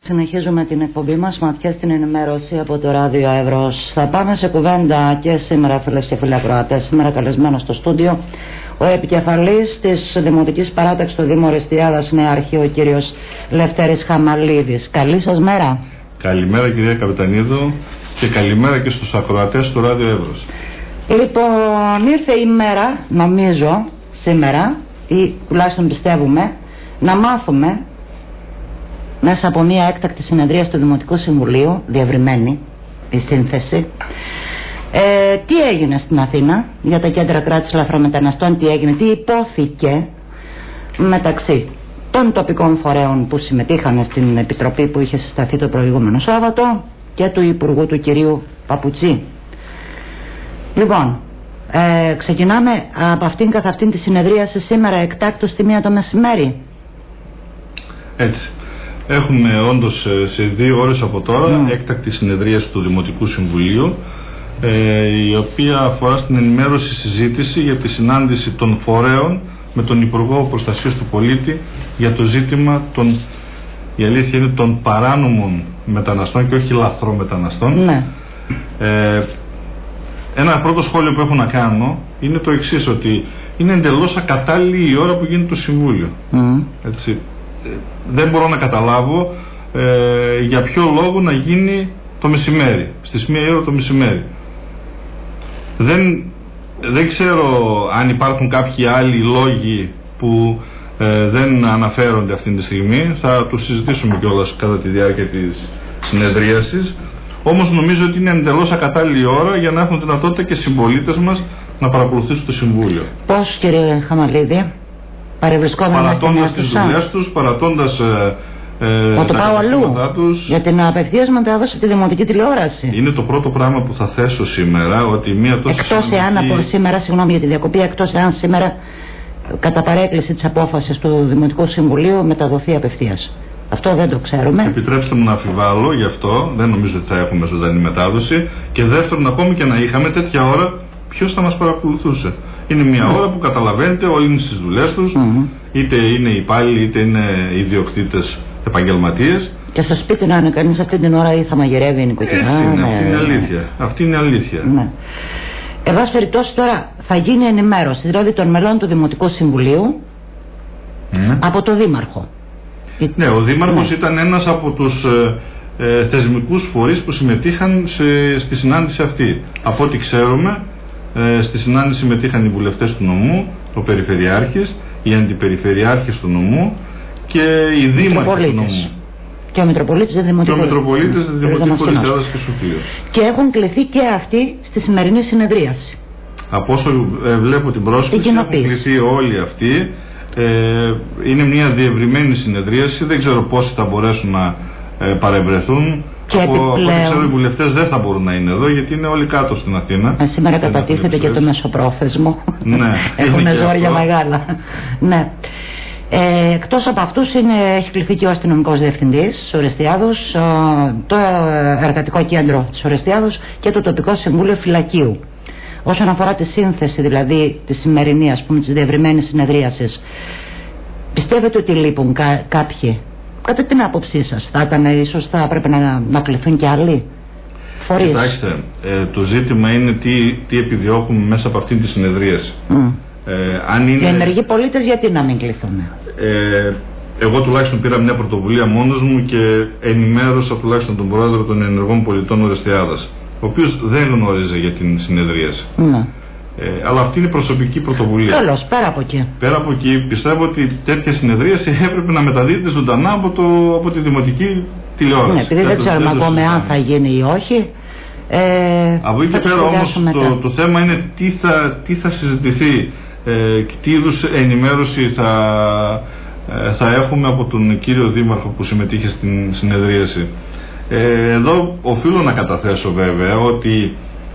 Συνεχίζουμε την εκπομπή μας ματιά στην ενημέρωση από το Ράδιο Εύρος. Θα πάμε σε κουβέντα και σήμερα, φίλες και φίλοι ακροατές. Σήμερα καλεσμένος στο στούντιο ο επικεφαλής της Δημοτικής Παράταξης του Δήμου Ορεστιάδας Νεάρχη, ο κύριος Λευτέρης Χαμαλίδης. Καλή σας μέρα. Καλημέρα κυρία Καπετανίδου και καλημέρα και στους ακροατές του Ράδιο Εύρος. Λοιπόν, ήρθε η μέρα, νομίζω, σήμερα, ή τουλάχιστον πιστεύουμε, να μάθουμε μέσα από μια έκτακτη συνεδρία του Δημοτικού Συμβουλίου, διευρυμένη η σύνθεση, τι έγινε στην Αθήνα για τα κέντρα κράτησης λαθρομεταναστών, τι έγινε, τι υπόθηκε μεταξύ των τοπικών φορέων που συμμετείχαν στην επιτροπή που είχε συσταθεί το προηγούμενο Σάββατο και του Υπουργού του κυρίου Παπουτσί. Λοιπόν, ξεκινάμε από αυτήν καθ' αυτήν τη συνεδρίαση σήμερα εκτάκτως στη 1 το μεσημέρι. Έτσι. Έχουμε όντως σε 2 ώρες από τώρα έκτακτη συνεδρίαση του Δημοτικού Συμβουλίου, η οποία αφορά στην ενημέρωση συζήτηση για τη συνάντηση των φορέων με τον Υπουργό Προστασίας του Πολίτη για το ζήτημα των, η αλήθεια είναι, των παράνομων μεταναστών και όχι λαθρομεταναστών. Ναι. Ένα πρώτο σχόλιο που έχω να κάνω είναι το εξής, ότι είναι εντελώς ακατάλληλη η ώρα που γίνεται το Συμβούλιο. Έτσι. Δεν μπορώ να καταλάβω για ποιο λόγο να γίνει το μεσημέρι, στις 1 ώρα το μεσημέρι. Δεν ξέρω αν υπάρχουν κάποιοι άλλοι λόγοι που δεν αναφέρονται αυτή τη στιγμή. Θα τους συζητήσουμε κιόλας κατά τη διάρκεια της συνεδρίασης. Όμως νομίζω ότι είναι εντελώς ακατάλληλη ώρα για να έχουν δυνατότητα και συμπολίτες μας να παρακολουθήσουν το Συμβούλιο. Πώς, κύριε Χαμαλίδη? Παρατώντας τις δουλειές τους, παρατώντας το πάω αλλού για την απευθείας μετάδοση τη δημοτική τηλεόραση. Είναι το πρώτο πράγμα που θα θέσω σήμερα, ότι μία τόσο εκτός εάν από σήμερα, συγγνώμη για τη διακοπή, εκτός εάν σήμερα κατά παρέκκληση της απόφασης του Δημοτικού Συμβουλίου μεταδοθεί απευθείας. Αυτό δεν το ξέρουμε. Επιτρέψτε μου να αμφιβάλλω γι' αυτό. Δεν νομίζω ότι θα έχουμε ζωντανή μετάδοση. Και δεύτερον, ακόμη και να είχαμε τέτοια ώρα, ποιος θα μας παρακολουθούσε? Είναι μια ώρα που καταλαβαίνετε, όλοι είναι στις δουλειές τους, είτε είναι υπάλληλοι είτε είναι ιδιοκτήτες επαγγελματίες. Και στο σπίτι να είναι κανείς αυτή την ώρα ή θα μαγειρεύει η νοικοκυρά. Αυτή είναι αλήθεια. Ναι. Εν πάση περιπτώσει, τώρα θα γίνει ενημέρωση δηλαδή των μελών του Δημοτικού Συμβουλίου από το Δήμαρχο. Ναι, ο Δήμαρχος ήταν ένας από τους θεσμικούς φορείς που συμμετείχαν στη συνάντηση αυτή. Από ό,τι ξέρουμε, στη συνάντηση συμμετείχαν οι βουλευτές του νομού, ο Περιφερειάρχης, οι αντιπεριφερειάρχες του νομού και οι δήμαρχοι του νομού. Και ο Μητροπολίτης Δημοτικού Ορεστιάδας και Σοφίου. Και έχουν κληθεί και αυτοί στη σημερινή συνεδρίαση. Από όσο βλέπω την πρόσκληση, έχουν κληθεί όλοι αυτοί. Είναι μια διευρυμένη συνεδρίαση. Δεν ξέρω πόσοι θα μπορέσουν να παρευρεθούν. Και από ό,τι ξέρω, οι βουλευτές δεν θα μπορούν να είναι εδώ γιατί είναι όλοι κάτω στην Αθήνα. Σήμερα κατατίθεται και το μεσοπρόθεσμο. Ναι, έχουν ζόρια μεγάλα. Ναι. Εκτός από αυτούς έχει κληθεί και ο αστυνομικός διευθυντής της Ορεστιάδος, το εργατικό κέντρο της Ορεστιάδος και το τοπικό συμβούλιο φυλακίου. Όσον αφορά τη σύνθεση δηλαδή τη σημερινή, ας πούμε, της διευρυμένης συνεδρίασης, πιστεύετε ότι λείπουν κάποιοι? Κατά την άποψή σας, ίσως θα πρέπει να κληθούν και άλλοι φορείς? Κοιτάξτε, το ζήτημα είναι τι επιδιώκουμε μέσα από αυτήν τη συνεδρίαση. Οι ενεργοί πολίτες γιατί να μην κληθούν? Εγώ τουλάχιστον πήρα μια πρωτοβουλία μόνος μου και ενημέρωσα τουλάχιστον τον πρόεδρο των ενεργών πολιτών Ορεστιάδας, ο οποίος δεν γνώριζε για την συνεδρίαση. Αλλά αυτή είναι προσωπική πρωτοβουλία. Καλώς, πέρα από εκεί. Πέρα από εκεί, πιστεύω ότι τέτοια συνεδρίαση έπρεπε να μεταδίδεται ζωντανά από τη δημοτική τηλεόραση. Ναι, επειδή δεν ξέρουμε ακόμα αν θα γίνει ή όχι. Από εκεί και πέρα όμως το θέμα είναι τι θα συζητηθεί και τι είδους ενημέρωση θα έχουμε από τον κύριο Δήμαρχο που συμμετείχε στην συνεδρίαση. Εδώ οφείλω να καταθέσω βέβαια ότι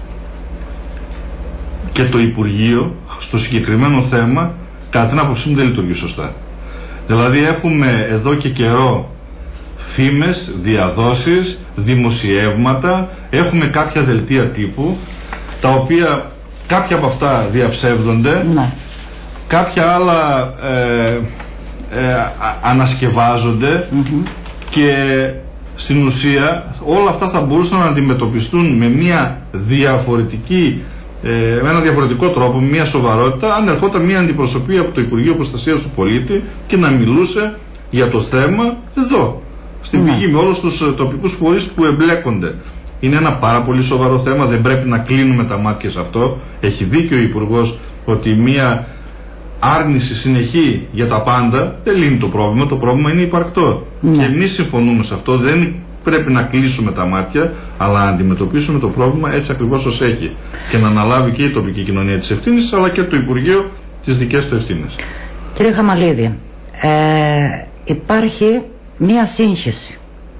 και το Υπουργείο στο συγκεκριμένο θέμα κατά την άποψή μου δεν λειτουργεί σωστά. Δηλαδή έχουμε εδώ και καιρό φήμες, διαδόσεις, δημοσιεύματα, έχουμε κάποια δελτία τύπου τα οποία κάποια από αυτά διαψεύδονται, κάποια άλλα ανασκευάζονται και στην ουσία όλα αυτά θα μπορούσαν να αντιμετωπιστούν με μια διαφορετική, με ένα διαφορετικό τρόπο, με μια σοβαρότητα, αν ερχόταν μια αντιπροσωπεία από το Υπουργείο Προστασίας του Πολίτη και να μιλούσε για το θέμα εδώ, στην πηγή, με όλους τους τοπικούς φορείς που εμπλέκονται. Είναι ένα πάρα πολύ σοβαρό θέμα, δεν πρέπει να κλείνουμε τα μάτια σε αυτό. Έχει δίκιο ο Υπουργός ότι μια άρνηση συνεχή για τα πάντα δεν λύνει το πρόβλημα είναι υπαρκτό. Και εμείς συμφωνούμε σε αυτό, δεν πρέπει να κλείσουμε τα μάτια, αλλά να αντιμετωπίσουμε το πρόβλημα έτσι ακριβώς ως έχει. Και να αναλάβει και η τοπική κοινωνία τις ευθύνες, αλλά και το Υπουργείο τις δικές του ευθύνες. Κύριε Χαμαλίδη, υπάρχει μία σύγχυση.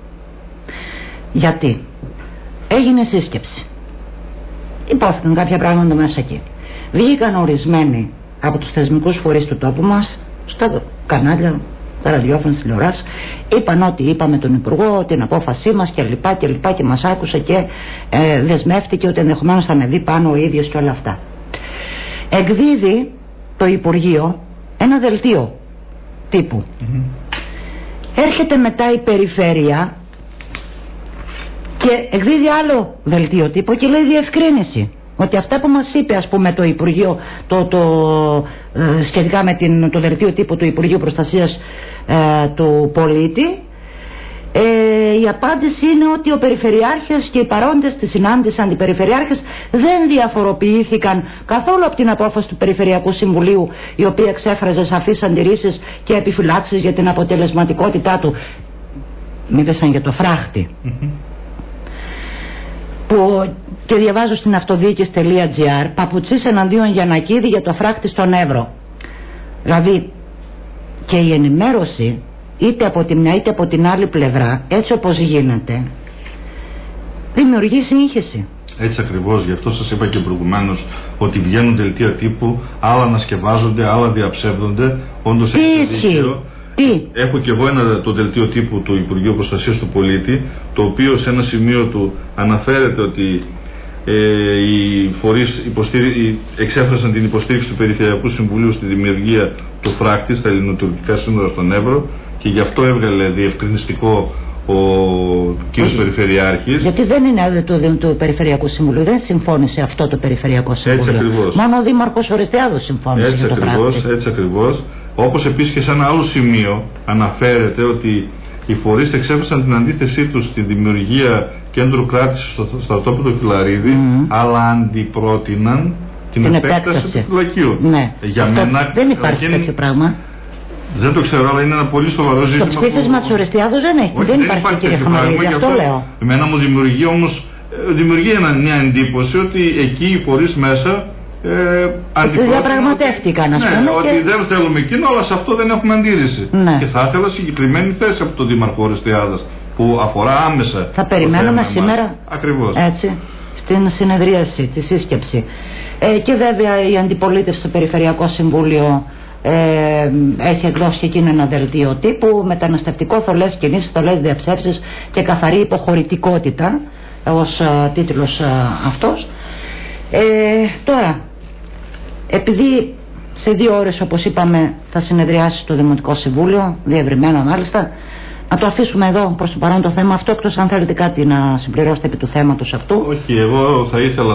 Γιατί έγινε σύσκεψη, υπόθηκαν κάποια πράγματα μέσα εκεί, βγήκαν ορισμένοι από τους θεσμικούς φορείς του τόπου μας στα κανάλια, τα ραδιόφωνα, στις τηλεοράσεις, είπαν ότι είπαμε τον Υπουργό, την απόφασή μας και μας άκουσε και δεσμεύτηκε ότι ενδεχομένως θα με δει πάνω ο ίδιος και όλα αυτά. Εκδίδει το Υπουργείο ένα δελτίο τύπου. Έρχεται μετά η Περιφέρεια και εκδίδει άλλο δελτίο τύπου και λέει διευκρίνηση ότι αυτά που μας είπε, ας πούμε, το Υπουργείο σχετικά με το δελτίο τύπου του Υπουργείου Προστασίας του Πολίτη, η απάντηση είναι ότι ο Περιφερειάρχης και οι παρόντες στη συνάντηση αντιπεριφερειάρχες δεν διαφοροποιήθηκαν καθόλου από την απόφαση του Περιφερειακού Συμβουλίου, η οποία εξέφραζε σαφείς αντιρρήσεις και επιφυλάξεις για την αποτελεσματικότητά του. Μίλησαν για το φράχτη. Και διαβάζω στην αυτοδιοίκηση.gr, παπουτσής εναντίον Γιαννακίδη για το φράχτη στον Εύρο. Δηλαδή και η ενημέρωση είτε από τη μια είτε από την άλλη πλευρά, έτσι όπως γίνεται, δημιουργεί σύγχυση. Έτσι ακριβώς, γι' αυτό σας είπα και προηγουμένως ότι βγαίνουν δελτία τύπου, άλλα ανασκευάζονται, άλλα διαψεύδονται. Όντως έχει δίκιο. Έχω και εγώ το δελτίο τύπου του Υπουργείου Προστασίας του Πολίτη, το οποίο σε ένα σημείο του αναφέρεται ότι οι φορείς εξέφρασαν την υποστήριξη του Περιφερειακού Συμβουλίου στη δημιουργία του φράχτη στα ελληνοτουρκικά σύνορα στον Εύρο, και γι' αυτό έβγαλε διευκρινιστικό ο κύριος Περιφερειάρχης. Γιατί δεν είναι του Περιφερειακού Συμβουλίου, δεν συμφώνησε αυτό το Περιφερειακό Συμβούλιο. Έτσι ακριβώς. Μόνο ο Δήμαρχος Ορεστιάδος συμφώνησε έτσι για το φράχτη. Έτσι ακριβώς. Όπως επίσης και σε ένα άλλο σημείο αναφέρεται ότι οι φορείς εξέφρασαν την αντίθεσή τους στη δημιουργία κέντρου κράτησης στο στρατόπεδο Κυλαρίδη, αλλά αντιπρότειναν την επέκταση του φυλακίου. Ναι. Για μένα δεν υπάρχει τέτοιο πράγμα. Δεν το ξέρω, αλλά είναι ένα πολύ σοβαρό ζήτημα. Το ψήφισμα της Ορεστιάδος δεν υπάρχει, κύριε Χαμαλίδη, αυτό λέω. Εμένα μου δημιουργεί όμως μια εντύπωση ότι εκεί οι φορείς μέσα διαπραγματεύτηκαν, ας πούμε. Ότι δεν θέλουμε εκείνο, αλλά σε αυτό δεν έχουμε αντίρρηση. Ναι. Και θα ήθελα συγκεκριμένη θέση από τον Δήμαρχο Ορεστιάδας που αφορά άμεσα. Θα περιμένουμε σήμερα. Ακριβώς. Έτσι, στην συνεδρίαση, τη σύσκεψη. Και βέβαια η αντιπολίτευση στο Περιφερειακό Συμβούλιο έχει εκδώσει και εκείνο ένα δελτίο τύπου, μεταναστευτικό, θολές κινήσεις, θολές διαψεύσεις και καθαρή υποχωρητικότητα ως τίτλος αυτός. Τώρα, επειδή σε 2 ώρες, όπως είπαμε, θα συνεδριάσει το Δημοτικό Συμβούλιο, διευρυμένο μάλιστα, να το αφήσουμε εδώ προς το παρόν το θέμα αυτό, εκτός αν θέλετε κάτι να συμπληρώσετε επί του θέματος αυτού. Όχι, εγώ θα ήθελα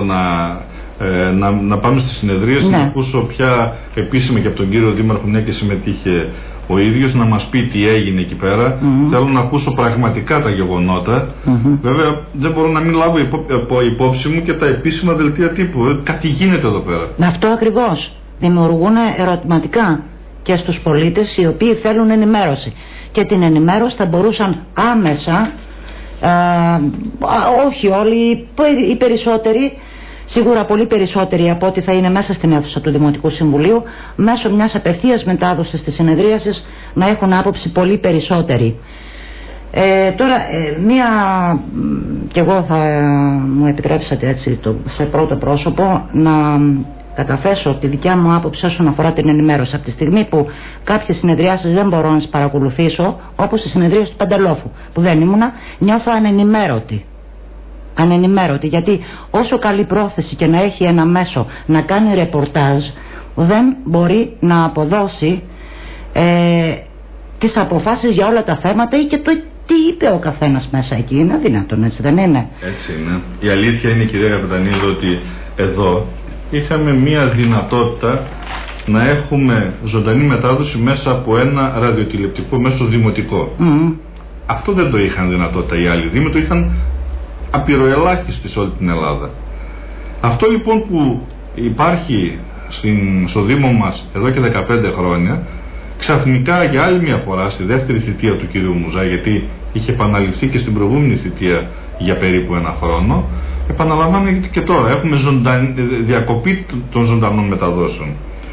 να πάμε στη συνεδρίαση, να ακούσω πια επίσημα και από τον κύριο Δήμαρχο, μια και συμμετείχε ο ίδιος, να μας πει τι έγινε εκεί πέρα. Θέλω να ακούσω πραγματικά τα γεγονότα. Βέβαια δεν μπορώ να μην λάβω υπόψη μου και τα επίσημα δελτία τύπου. Κάτι γίνεται εδώ πέρα. Αυτό ακριβώς. Δημιουργούν ερωτηματικά και στους πολίτες οι οποίοι θέλουν ενημέρωση. Και την ενημέρωση θα μπορούσαν άμεσα, όχι όλοι, οι περισσότεροι, σίγουρα πολύ περισσότεροι από ό,τι θα είναι μέσα στην αίθουσα του Δημοτικού Συμβουλίου, μέσω μιας απευθείας μετάδοσης της συνεδρίασης να έχουν άποψη πολύ περισσότεροι. Τώρα, και εγώ θα μου επιτρέψατε έτσι σε πρώτο πρόσωπο να καταθέσω τη δικιά μου άποψη όσον αφορά την ενημέρωση. Από τη στιγμή που κάποιες συνεδριάσεις δεν μπορώ να τις παρακολουθήσω, όπως η συνεδρίαση του Παντελόφου που δεν ήμουνα, νιώθω ανενημέρωτη, γιατί όσο καλή πρόθεση και να έχει ένα μέσο να κάνει ρεπορτάζ, δεν μπορεί να αποδώσει τις αποφάσεις για όλα τα θέματα ή και τι είπε ο καθένας μέσα εκεί. Είναι δυνατόν, έτσι δεν είναι? Έτσι είναι. Η αλήθεια είναι, κυρία Καπετανίδου, ότι εδώ είχαμε μία δυνατότητα να έχουμε ζωντανή μετάδοση μέσα από ένα ραδιοτηλεοπτικό μέσο δημοτικό. Αυτό δεν το είχαν δυνατότητα οι άλλοι δήμοι, το είχαν απειροελάχιστοι σε όλη την Ελλάδα. Αυτό λοιπόν που υπάρχει στο Δήμο μας εδώ και 15 χρόνια, ξαφνικά για άλλη μια φορά στη δεύτερη θητεία του κυρίου Μουζά, γιατί είχε επαναληφθεί και στην προηγούμενη θητεία για περίπου ένα χρόνο, επαναλαμβάνεται και τώρα. Έχουμε διακοπή των ζωντανών μεταδόσεων.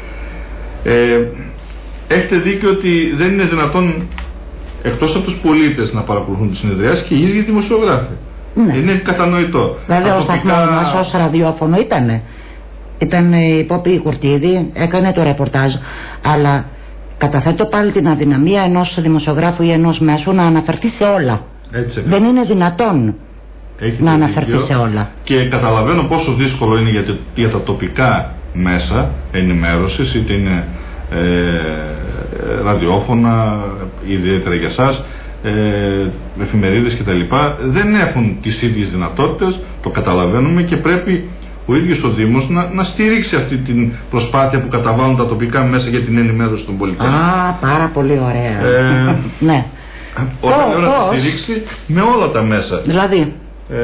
Έχετε δίκιο ότι δεν είναι δυνατόν εκτός από τους πολίτες να παρακολουθούν τις συνεδριάσεις και οι ίδιοι δημοσιογράφοι. Ναι. Είναι κατανοητό. Βέβαια ο σταθμός μας ως ραδιόφωνο ήταν υπόπτη Κουρτίδη, έκανε το ρεπορτάζ, αλλά καταθέτω πάλι την αδυναμία ενός δημοσιογράφου ή ενός μέσου να αναφερθεί σε όλα. Έτσι, δεν είναι δυνατόν να αναφερθεί σε όλα. Και καταλαβαίνω πόσο δύσκολο είναι για τα τοπικά μέσα ενημέρωσης, είτε είναι ραδιόφωνα, ιδιαίτερα για εσάς, εφημερίδες κτλ. Δεν έχουν τις ίδιες δυνατότητες, το καταλαβαίνουμε, και πρέπει ο ίδιος ο Δήμος να στηρίξει αυτή την προσπάθεια που καταβάλουν τα τοπικά μέσα για την ενημέρωση των πολιτών. Πάρα πολύ ωραία. Ναι. Όταν λέω να τη στηρίξει με όλα τα μέσα. Δηλαδή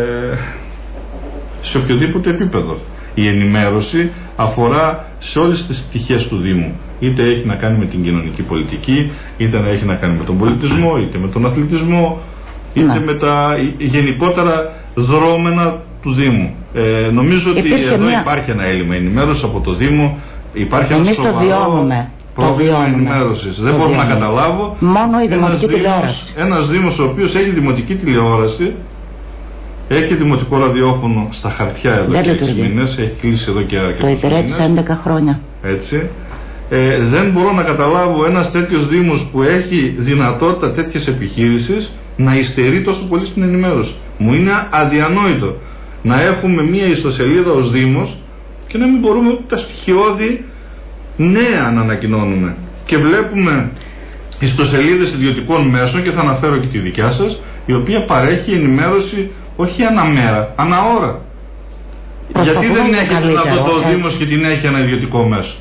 σε οποιοδήποτε επίπεδο. Η ενημέρωση αφορά σε όλες τις πτυχές του Δήμου. Είτε έχει να κάνει με την κοινωνική πολιτική, είτε να έχει να κάνει με τον πολιτισμό, είτε με τον αθλητισμό, είτε με τα γενικότερα δρόμενα του Δήμου. Νομίζω ότι εδώ υπάρχει ένα έλλειμμα ενημέρωση από το Δήμο. Υπάρχει ένα σοβαρό πρόβλημα ενημέρωσης. Δεν μπορώ να καταλάβω. Μόνο η δημοτική τηλεόραση. Ένας Δήμος ο οποίος έχει δημοτική τηλεόραση, έχει δημοτικό ραδιόφωνο στα χαρτιά εδώ και 6 μήνες, έχει κλείσει εδώ και αρκετούς μήνες. Το υπηρέτησε 11 χρόνια. Έτσι. Δεν μπορώ να καταλάβω ένας τέτοιος Δήμος που έχει δυνατότητα τέτοιες επιχείρησης να υστερεί τόσο πολύ στην ενημέρωση. Μου είναι αδιανόητο να έχουμε μία ιστοσελίδα ως Δήμος και να μην μπορούμε τα στοιχειώδη νέα να ανακοινώνουμε. Και βλέπουμε ιστοσελίδες ιδιωτικών μέσων, και θα αναφέρω και τη δικιά σας, η οποία παρέχει ενημέρωση όχι ανά μέρα, ανά ώρα. Γιατί δεν έχει δυνατότητα ο Δήμος και την έχει ένα ιδιωτικό μέσο?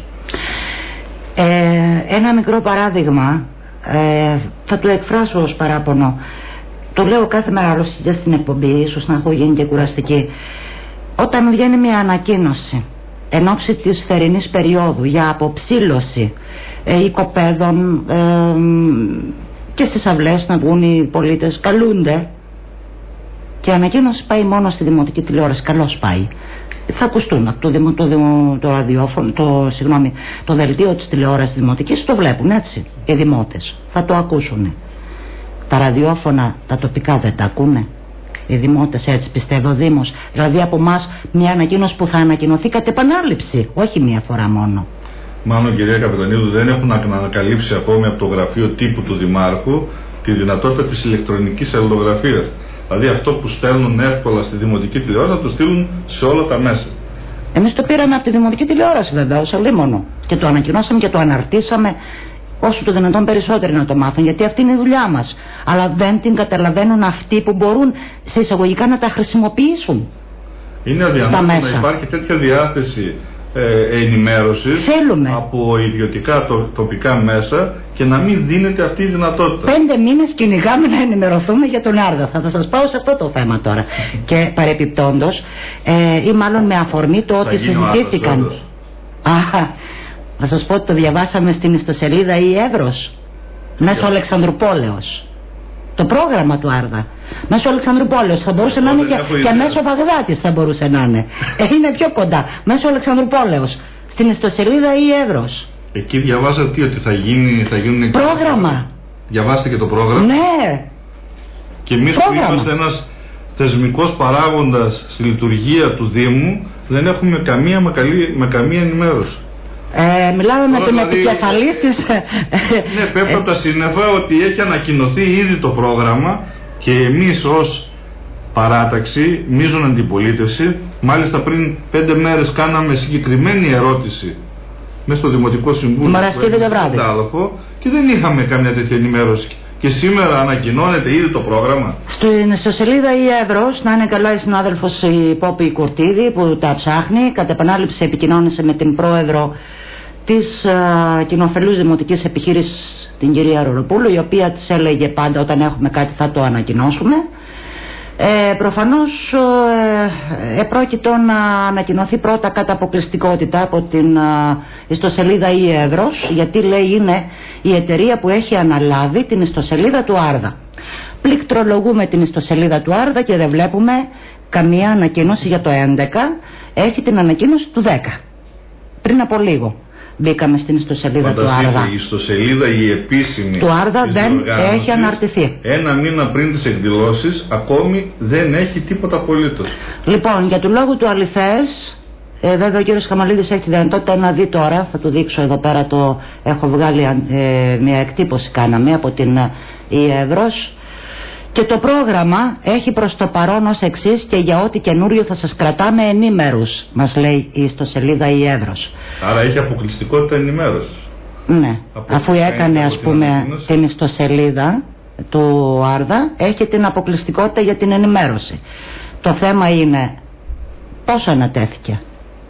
Ένα μικρό παράδειγμα, θα το εκφράσω ως παράπονο. Το λέω κάθε μέρα άλλωστε στην εκπομπή, ίσως να έχω γίνει και κουραστική. Όταν βγαίνει μια ανακοίνωση εν ώψη της θερινής περίοδου για αποψήλωση οικοπαίδων και στις αυλές να βγουν οι πολίτες, καλούνται, και η ανακοίνωση πάει μόνο στη δημοτική τηλεόραση, καλώς πάει. Θα ακουστούν από το ραδιόφωνο, το δελτίο της τηλεόρασης δημοτικής, το βλέπουν έτσι οι δημότες, θα το ακούσουν. Τα ραδιόφωνα τα τοπικά δεν τα ακούνε οι δημότες? Έτσι πιστεύει ο Δήμος? Δηλαδή από εμάς μια ανακοίνωση που θα ανακοινωθεί κατ' επανάληψη, όχι μια φορά μόνο. Μάλλον, κυρία Καπετανίδου, δεν έχουν ανακαλύψει ακόμη από το γραφείο τύπου του Δημάρχου τη δυνατότητα της ηλεκτρονικής αλληλογραφίας. Δηλαδή αυτό που στέλνουν εύκολα στη δημοτική τηλεόραση να το στείλουν σε όλα τα μέσα. Εμείς το πήραμε από τη δημοτική τηλεόραση βέβαια ως αλίμονο και το ανακοινώσαμε και το αναρτήσαμε όσο το δυνατόν περισσότεροι να το μάθουν, γιατί αυτή είναι η δουλειά μας. Αλλά δεν την καταλαβαίνουν αυτοί που μπορούν σε εισαγωγικά να τα χρησιμοποιήσουν. Είναι αδιανόητο να υπάρχει τέτοια διάθεση ενημέρωσης από ιδιωτικά τοπικά μέσα και να μην δίνεται αυτή η δυνατότητα. 5 μήνες κυνηγάμε να ενημερωθούμε για τον Άρδα. Θα σας πάω σε αυτό το θέμα τώρα. Και παρεπιπτόντως, ή μάλλον με αφορμή το ότι συζητήθηκαν. Θα σας πω ότι το διαβάσαμε στην ιστοσελίδα η Εύρος, μέσω Αλεξανδρουπόλεως. Το πρόγραμμα του Άρδα μέσω Αλεξανδρουπόλεως θα μπορούσε να είναι και μέσω Βαγδάτης θα μπορούσε να είναι. Είναι πιο κοντά, μέσω Αλεξανδρουπόλεως, στην ιστοσελίδα η Εύρος. Εκεί διαβάζατε τι, ότι θα γίνουν πρόγραμμα. Διαβάστε και το πρόγραμμα. Ναι. Και εμείς που είμαστε ένας θεσμικός παράγοντας στη λειτουργία του Δήμου, δεν έχουμε με καμία ενημέρωση. Μιλάμε με τον επικεφαλής της. Ναι, πέφτει από τα σύννεφα ότι έχει ανακοινωθεί ήδη το πρόγραμμα και εμείς ως παράταξη, μείζον αντιπολίτευση, μάλιστα πριν 5 μέρες κάναμε συγκεκριμένη ερώτηση μέσα στο Δημοτικό Συμβούλιο το βράδυ και δεν είχαμε καμιά τέτοια ενημέρωση. και σήμερα ανακοινώνεται ήδη το πρόγραμμα. Στην ιστοσελίδα η Εύρος, να είναι καλά η συνάδελφος η Πόπη Κουρτίδη που τα ψάχνει, κατ' επανάληψη επικοινώνησε με την πρόεδρο της κοινοφελούς δημοτικής επιχείρησης, την κυρία Ροροπούλου, η οποία της έλεγε πάντα όταν έχουμε κάτι θα το ανακοινώσουμε. Προφανώς επρόκειτο να ανακοινωθεί πρώτα κατά αποκλειστικότητα από την ιστοσελίδα η Εύρος, γιατί λέει είναι η εταιρεία που έχει αναλάβει την ιστοσελίδα του Άρδα. Πληκτρολογούμε την ιστοσελίδα του Άρδα και δεν βλέπουμε καμία ανακοίνωση για το 11. Έχει την ανακοίνωση του 10. Πριν από λίγο μπήκαμε στην ιστοσελίδα του Άρδα. Η ιστοσελίδα η επίσημη του Άρδα δεν έχει αναρτηθεί. Ένα μήνα πριν τις εκδηλώσεις ακόμη δεν έχει τίποτα απολύτως. Λοιπόν, για του λόγου του αληθές, βέβαια ο κύριος Χαμαλίδης έχει τη δυνατότητα να δει τώρα, θα του δείξω εδώ πέρα, το έχω βγάλει μια εκτύπωση κάναμε από την η Εύρος. Και το πρόγραμμα έχει προς το παρόν ως εξής και για ό,τι καινούριο θα σας κρατάμε ενήμερους, μας λέει η ιστοσελίδα η Εύρος. Άρα έχει αποκλειστικότητα ενημέρωσης. Ναι, αφού έκανε ας πούμε την ιστοσελίδα του Άρδα, έχει την αποκλειστικότητα για την ενημέρωση. Το θέμα είναι πόσο ανατέθηκε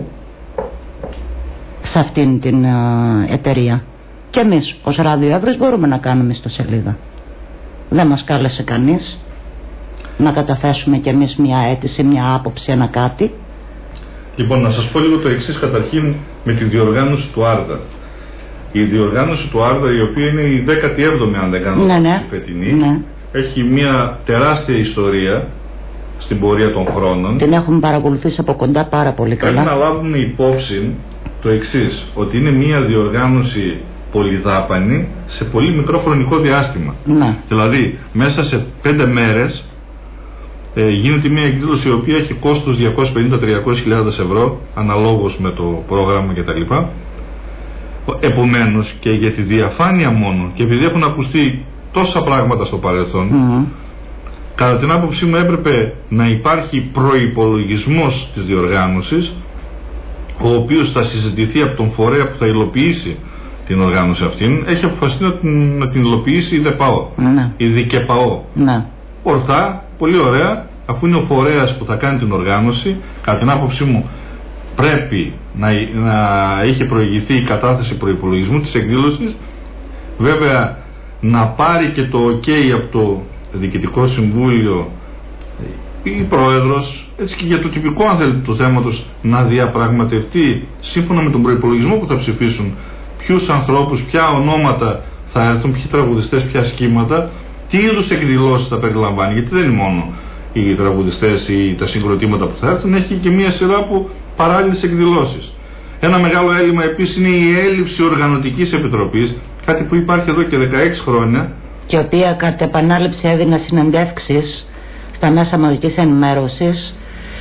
σε αυτήν την εταιρεία. Και εμείς ως Ράδιο Εύρος μπορούμε να κάνουμε ιστοσελίδα. Δεν μας κάλεσε κανείς να καταθέσουμε κι εμείς μια αίτηση, μια άποψη, ένα κάτι. Λοιπόν, να σας πω λίγο το εξής καταρχήν με τη διοργάνωση του Άρδα. Η διοργάνωση του Άρδα, η οποία είναι η 17η αν δεν κάνω φετινή, έχει μια τεράστια ιστορία στην πορεία των χρόνων. Την έχουμε παρακολουθήσει από κοντά πάρα πολύ καλά. Πρέπει να λάβουμε υπόψη το εξής, ότι είναι μια διοργάνωση πολυδάπανη σε πολύ μικρό χρονικό διάστημα. Ναι. Δηλαδή μέσα σε 5 μέρες γίνεται μια εκδήλωση η οποία έχει κόστος 250-300.000 ευρώ αναλόγως με το πρόγραμμα κτλ. Επομένως και για τη διαφάνεια μόνο, και επειδή έχουν ακουστεί τόσα πράγματα στο παρελθόν, κατά την άποψή μου έπρεπε να υπάρχει προϋπολογισμός της διοργάνωσης, ο οποίος θα συζητηθεί από τον φορέα που θα υλοποιήσει την οργάνωση αυτήν. Έχει αποφασιστεί να την υλοποιήσει η ΔΕΠΑΟ, η ΔΙΚΕΠΑΟ. Ορθά, πολύ ωραία, αφού είναι ο φορέας που θα κάνει την οργάνωση. Κατά την άποψή μου πρέπει να είχε προηγηθεί η κατάθεση προϋπολογισμού της εκδήλωσης, βέβαια να πάρει και το OK από το Διοικητικό Συμβούλιο η Πρόεδρος, έτσι και για το τυπικό αν θέλετε του θέματος να διαπραγματευτεί σύμφωνα με τον προϋπολογισμό που θα ψηφίσουν ποιους ανθρώπους, ποια ονόματα θα έρθουν, ποιοι τραγουδιστές, ποια σχήματα, τι είδους εκδηλώσεις θα περιλαμβάνει, γιατί δεν είναι μόνο οι τραγουδιστές ή τα συγκροτήματα που θα έρθουν, έχει και μια σειρά από παράλληλες εκδηλώσεις. Ένα μεγάλο έλλειμμα επίσης είναι η έλλειψη οργανωτικής επιτροπής, κάτι που υπάρχει εδώ και 16 χρόνια. Και η οποία κατ' επανάληψη έδινε συνεντεύξεις στα μέσα μαζικής ενημέρωσης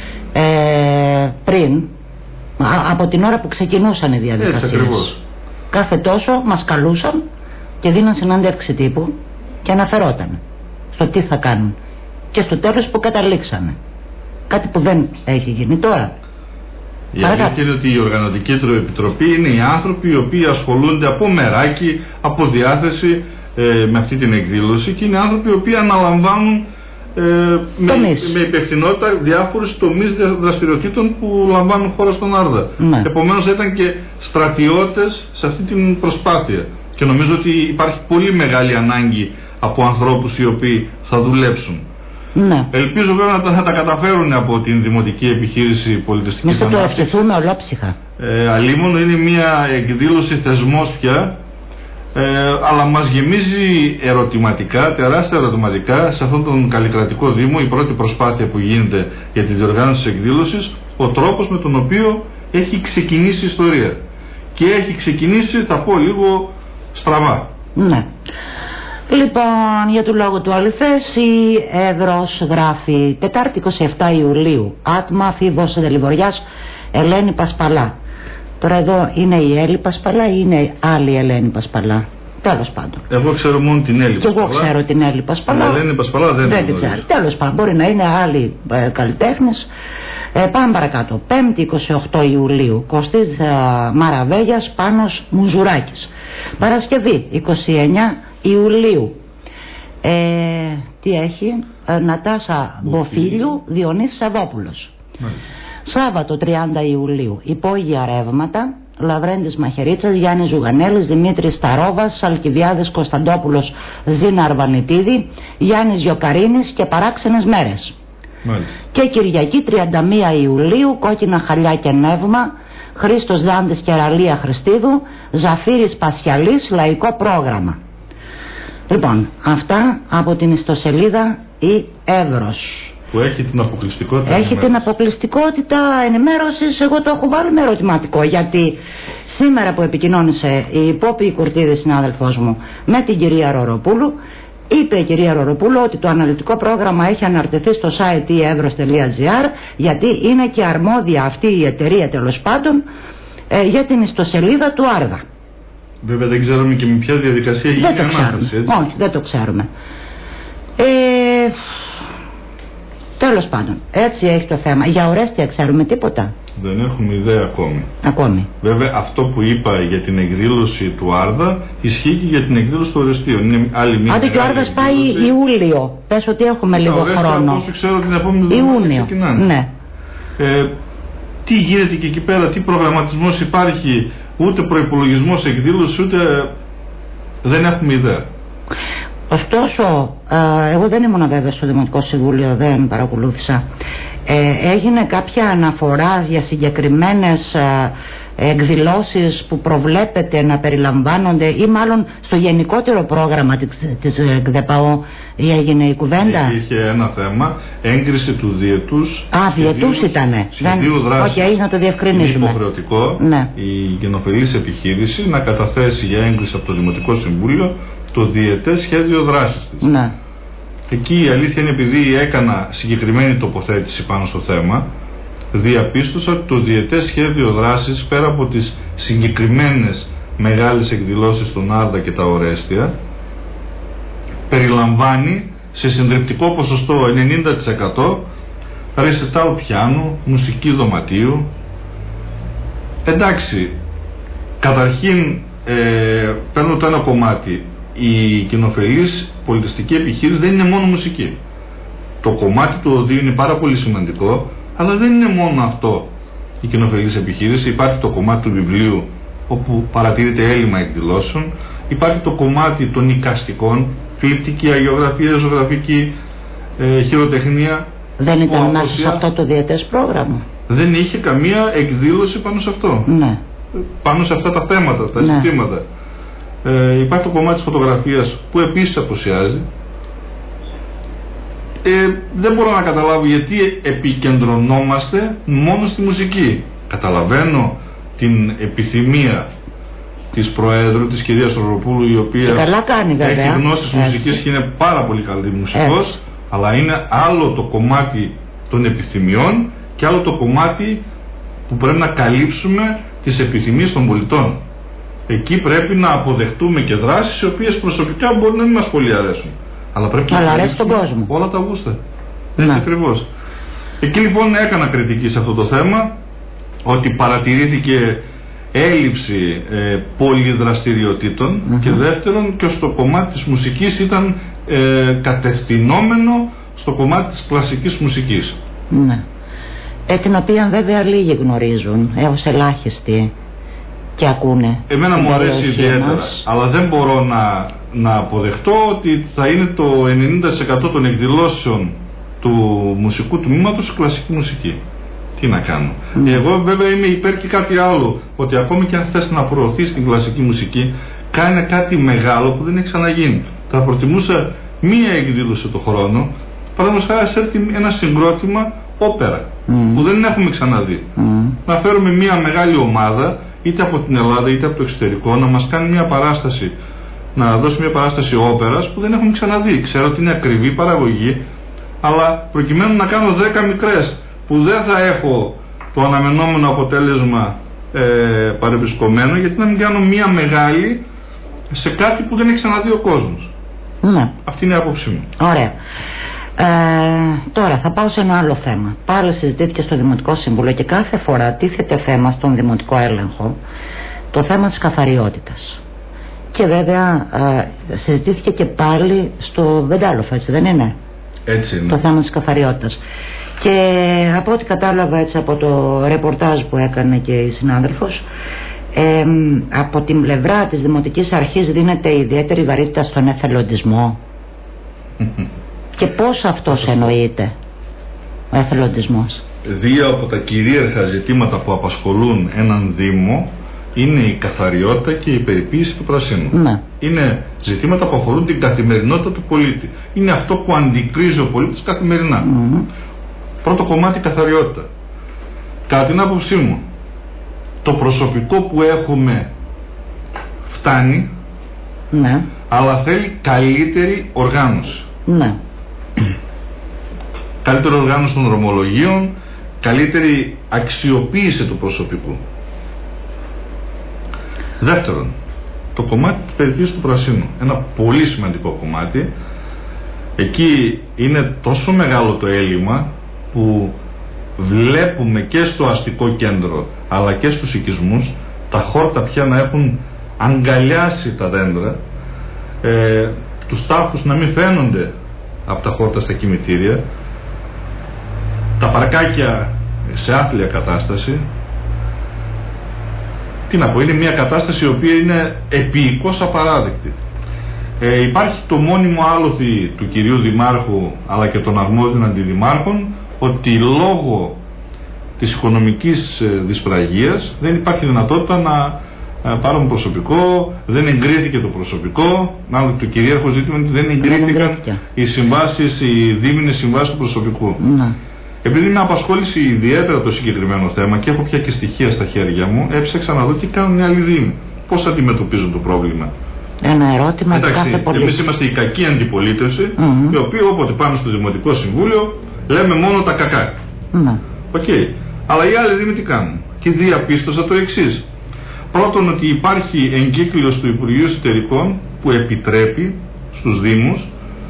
πριν, από την ώρα που ξεκινούσαν οι διαδικασίες. Έτσι ακριβώς. Κάθε τόσο μας καλούσαν και δίναν συνέντευξη τύπου και αναφερόταν στο τι θα κάνουν. Και στο τέλος που καταλήξανε. Κάτι που δεν έχει γίνει τώρα. Η αλήθεια είναι ότι η Οργανωτική Επιτροπή είναι οι άνθρωποι οι οποίοι ασχολούνται από μεράκι, από διάθεση με αυτή την εκδήλωση, και είναι άνθρωποι οι οποίοι αναλαμβάνουν με υπευθυνότητα διάφορους τομείς δραστηριοτήτων που λαμβάνουν χώρα στον Άρδα. Επομένως ήταν και στρατιώτες σε αυτή την προσπάθεια. Και νομίζω ότι υπάρχει πολύ μεγάλη ανάγκη από ανθρώπους οι οποίοι θα δουλέψουν. Ελπίζω βέβαια να τα καταφέρουν από την Δημοτική Επιχείρηση Πολιτιστικής Ανάπτυξης. Εμείς θα το ευχηθούμε ολόψυχα. Αλίμονο είναι μια εκδήλωση θεσμός πια, αλλά μας γεμίζει ερωτηματικά, τεράστια ερωτηματικά σε αυτόν τον καλλικρατικό Δήμο. Η πρώτη προσπάθεια που γίνεται για τη διοργάνωση της εκδήλωσης, ο τρόπος με τον οποίο έχει ξεκινήσει η ιστορία. Και έχει ξεκινήσει, θα πω λίγο στραβά. Ναι. Λοιπόν, για του λόγου του αληθές, η Εύρος γράφει Τετάρτη 27 Ιουλίου, άτμα Φίβος Δελιβοριάς, Ελένη Πασπαλά. Τώρα εδώ είναι η Έλλη Πασπαλά ή είναι άλλη Ελένη Πασπαλά? Τέλος πάντων. Εγώ ξέρω μόνο την Έλλη Πασπαλά. Και εγώ ξέρω την Έλλη Πασπαλά. Η Ελένη Πασπαλά δεν την ξέρω. Τέλος πάντων, μπορεί να είναι άλλοι καλλιτέχνες. Πάμε παρακάτω. 5η 28 Ιουλίου, Κωστής Μαραβέγιας, Πάνος Μουζουράκης. Παρασκευή 29 Ιουλίου, Τι έχει? Νατάσα Μποφίλιου, Διονύσης Σαββόπουλος. Σάββατο 30 Ιουλίου υπόγεια ρεύματα, Λαβρέντης Μαχαιρίτσας, Γιάννης Ζουγανέλης, Δημήτρης Σταρόβας, Αλκιβιάδης Κωνσταντόπουλος, Ζήνα Αρβανιτίδη, Γιάννης Γιοκαρίνης και παράξενες μέρες. Και Κυριακή 31 Ιουλίου Κόκκινα Χαλιά και Νεύμα, Χρήστος Δάντης και Ραλία Χριστίδου, Ζαφύρης Πασιαλής, λαϊκό πρόγραμμα. Λοιπόν, αυτά από την ιστοσελίδα η Εύρος, που έχει την αποκλειστικότητα. Έχει την αποκλειστικότητα ενημέρωσης. Εγώ το έχω βάλει με ερωτηματικό, γιατί σήμερα που επικοινώνησε η Πόπη Κουρτίδη, συνάδελφός μου, με την κυρία Ροροπούλου, είπε η κυρία Ροροπούλου ότι το αναλυτικό πρόγραμμα έχει αναρτηθεί στο site evros.gr, γιατί είναι και αρμόδια αυτή η εταιρεία, τέλος πάντων, για την ιστοσελίδα του Άργα. Βέβαια δεν ξέρουμε και με ποια διαδικασία γίνει η ανάρτηση. Όχι, δεν το ξέρουμε. Τέλος πάντων, έτσι έχει το θέμα. Για Ορέστια ξέρουμε τίποτα? Δεν έχουμε ιδέα ακόμη. Βέβαια αυτό που είπα για την εκδήλωση του Άρδα ισχύει και για την εκδήλωση του Ορεστίων. Είναι άλλη μία. Άντε και ο Άρδας πάει Ιούλιο. Πες ότι έχουμε λίγο χρόνο. Όσο ξέρω την επόμενη εβδομάδα ξεκινάνε. Ναι. Τι γίνεται και εκεί πέρα, τι προγραμματισμός υπάρχει, ούτε προϋπολογισμός εκδήλωση, ούτε δεν έχουμε ιδέα. Ωστόσο, εγώ δεν ήμουν βέβαια στο Δημοτικό Συμβούλιο, δεν παρακολούθησα. Έγινε κάποια αναφορά για συγκεκριμένες εκδηλώσεις που προβλέπεται να περιλαμβάνονται, ή μάλλον στο γενικότερο πρόγραμμα της ΚΔΠΑΟ έγινε η κουβέντα? Είχε ένα θέμα, έγκριση του διετούς. Διετούς ήτανε. Όχι, έχει να το διευκρινίσουμε. Είναι υποχρεωτικό η κοινοφελής επιχείρηση να καταθέσει για έγκριση από το Δημοτικό Συμβούλιο το διετές σχέδιο δράσης της. Ναι. Εκεί η αλήθεια είναι, επειδή έκανα συγκεκριμένη τοποθέτηση πάνω στο θέμα, διαπίστωσα ότι το διετές σχέδιο δράσης, πέρα από τις συγκεκριμένες μεγάλες εκδηλώσεις στον Άρδα και τα Ορέστια, περιλαμβάνει σε συντριπτικό ποσοστό 90% ρεσιτάλ πιάνου, μουσική δωματίου. Εντάξει, καταρχήν παίρνω το ένα κομμάτι. Η κοινοφελής πολιτιστική επιχείρηση δεν είναι μόνο μουσική. Το κομμάτι του οδείου είναι πάρα πολύ σημαντικό, αλλά δεν είναι μόνο αυτό η κοινοφελής επιχείρηση. Υπάρχει το κομμάτι του βιβλίου, όπου παρατηρείται έλλειμμα εκδηλώσεων. Υπάρχει το κομμάτι των εικαστικών, φλιπτική, αγιογραφία, ζωγραφική, χειροτεχνία. Δεν ήταν μέσα σε αυτό το διετές πρόγραμμα? Δεν είχε καμία εκδήλωση πάνω σε αυτό. Ναι. Πάνω σε αυτά τα θέματα, τα ζητήματα. Υπάρχει το κομμάτι της φωτογραφίας που επίσης απουσιάζει. Δεν μπορώ να καταλάβω γιατί επικεντρωνόμαστε μόνο στη μουσική. Καταλαβαίνω την επιθυμία της Προέδρου, της κυρίας Ροροπούλου, η οποία έχει γνώσεις μουσικής και είναι πάρα πολύ καλή μουσικός, αλλά είναι άλλο το κομμάτι των επιθυμιών και άλλο το κομμάτι που πρέπει να καλύψουμε τις επιθυμίες των πολιτών. Εκεί πρέπει να αποδεχτούμε και δράσεις οι οποίες προσωπικά μπορεί να μην μας πολύ αρέσουν, αλλά πρέπει να καλύψουμε όλα τα γούστα. Έτσι ακριβώς. Εκεί λοιπόν έκανα κριτική σε αυτό το θέμα, ότι παρατηρήθηκε έλλειψη πολυδραστηριοτήτων και δεύτερον, και στο κομμάτι της μουσικής ήταν κατευθυνόμενο στο κομμάτι της κλασικής μουσικής. Ναι. Την οποία βέβαια λίγοι γνωρίζουν, έως ελάχιστοι, και ακούνε. Εμένα μου αρέσει ιδιαίτερα, αλλά δεν μπορώ να αποδεχτώ ότι θα είναι το 90% των εκδηλώσεων του μουσικού τμήματος κλασική μουσική. Τι να κάνω. Εγώ βέβαια είμαι υπέρ και κάτι άλλο, ότι ακόμη και αν θες να προωθείς την κλασική μουσική, κάνε κάτι μεγάλο που δεν έχει ξαναγίνει. Θα προτιμούσα μία εκδήλωση το χρόνο, παραδείγματος χάρη σε ένα συγκρότημα όπερα, που δεν έχουμε ξαναδεί. Να φέρουμε μία μεγάλη ομάδα, είτε από την Ελλάδα είτε από το εξωτερικό, να μας κάνει μια παράσταση, να δώσει μια παράσταση όπερας που δεν έχουμε ξαναδεί. Ξέρω ότι είναι ακριβή παραγωγή, αλλά προκειμένου να κάνω 10 μικρές που δεν θα έχω το αναμενόμενο αποτέλεσμα παρευρισκομένο, γιατί να μην κάνω μια μεγάλη σε κάτι που δεν έχει ξαναδεί ο κόσμος. Ναι. Αυτή είναι η άποψή μου. Ωραία. Τώρα θα πάω σε ένα άλλο θέμα. Πάλι συζητήθηκε στο Δημοτικό Συμβούλιο και κάθε φορά τίθεται θέμα στον Δημοτικό Έλεγχο το θέμα της καθαριότητας. Και βέβαια συζητήθηκε και πάλι στο Βεντάλοφ, έτσι δεν είναι? Έτσι είναι. Το θέμα της καθαριότητας. Και από ό,τι κατάλαβα έτσι από το ρεπορτάζ που έκανε και η συνάδελφος, από την πλευρά της Δημοτικής Αρχής δίνεται ιδιαίτερη βαρύτητα στον εθελοντισμό. Και πώς αυτός εννοείται ο εθελοντισμός? Δύο από τα κυρίαρχα ζητήματα που απασχολούν έναν Δήμο είναι η καθαριότητα και η περιποίηση του πρασίνου. Ναι. Είναι ζητήματα που αφορούν την καθημερινότητα του πολίτη. Είναι αυτό που αντικρίζει ο πολίτης καθημερινά. Πρώτο κομμάτι, καθαριότητα. Κατά την άποψή μου, το προσωπικό που έχουμε φτάνει, ναι, αλλά θέλει καλύτερη οργάνωση. Ναι. Καλύτερη οργάνωση των δρομολογίων, καλύτερη αξιοποίηση του προσωπικού. Δεύτερον, το κομμάτι της περιποίησης του πρασίνου. Ένα πολύ σημαντικό κομμάτι. Εκεί είναι τόσο μεγάλο το έλλειμμα που βλέπουμε και στο αστικό κέντρο αλλά και στους οικισμούς τα χόρτα πια να έχουν αγκαλιάσει τα δέντρα, τους τάφους να μην φαίνονται από τα χόρτα στα κημητήρια, τα παρκάκια σε άθλια κατάσταση. Τι να πω, είναι μια κατάσταση η οποία είναι επίοικος απαράδεκτη. Υπάρχει το μόνιμο άλοθη του κυρίου Δημάρχου αλλά και των αρμόδιων αντιδημάρχων ότι λόγω της οικονομικής δυσπραγίας δεν υπάρχει δυνατότητα να πάρουν προσωπικό, δεν εγκρίθηκε το προσωπικό, μάλλον το κυρίαρχο ζήτημα είναι ότι δεν εγκρίθηκαν οι συμβάσεις, οι δίμηνες συμβάσεις του προσωπικού. Ναι. Επειδή με απασχόλησε ιδιαίτερα το συγκεκριμένο θέμα και έχω πια και στοιχεία στα χέρια μου, έψαξα να δω τι κάνουν οι άλλοι δήμοι, πώς αντιμετωπίζουν το πρόβλημα. Ένα ερώτημα για κάθε πολίτη. Εμείς είμαστε η κακή αντιπολίτευση, η οποία όποτε πάμε στο Δημοτικό Συμβούλιο λέμε μόνο τα κακά. Αλλά οι άλλοι δήμοι τι κάνουν? Και διαπίστωσα το εξής. Πρώτον, ότι υπάρχει εγκύκλειος του Υπουργείου Εσωτερικών που επιτρέπει στους δήμους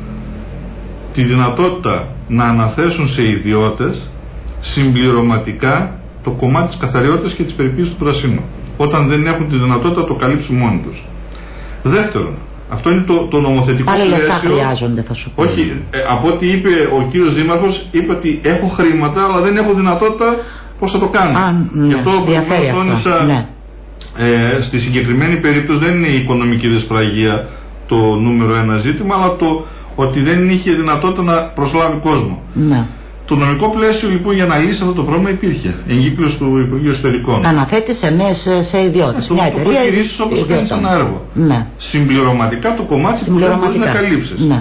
τη δυνατότητα να αναθέσουν σε ιδιώτες συμπληρωματικά το κομμάτι της καθαριότητας και της περιποίησης του πρασίνου, όταν δεν έχουν τη δυνατότητα να το καλύψουν μόνοι τους. Δεύτερον, αυτό είναι το νομοθετικό πλαίσιο. Πάλι λεφτά χρειάζονται, θα σου πω. Όχι, από ό,τι είπε ο κύριος Δήμαρχος, είπε ότι έχω χρήματα αλλά δεν έχω δυνατότητα πώς θα το κάνω. Γι' αυτό τόνισα, στη συγκεκριμένη περίπτωση δεν είναι η οικονομική δυσπραγία το νούμερο ένα ζήτημα, αλλά το ότι δεν είχε δυνατότητα να προσλάβει κόσμο. Ναι. Το νομικό πλαίσιο λοιπόν για να λύσει αυτό το πρόβλημα υπήρχε. Εγκύκλειος του Υπουργείου Εσωτερικών. Αναθέτησε σε ιδιώτες. Μια εταιρεία. Το προκυρίσεις όπως κάνεις ένα έργο. Ναι. Συμπληρωματικά το κομμάτι που δεν μπορείς να καλύψεις. Ναι.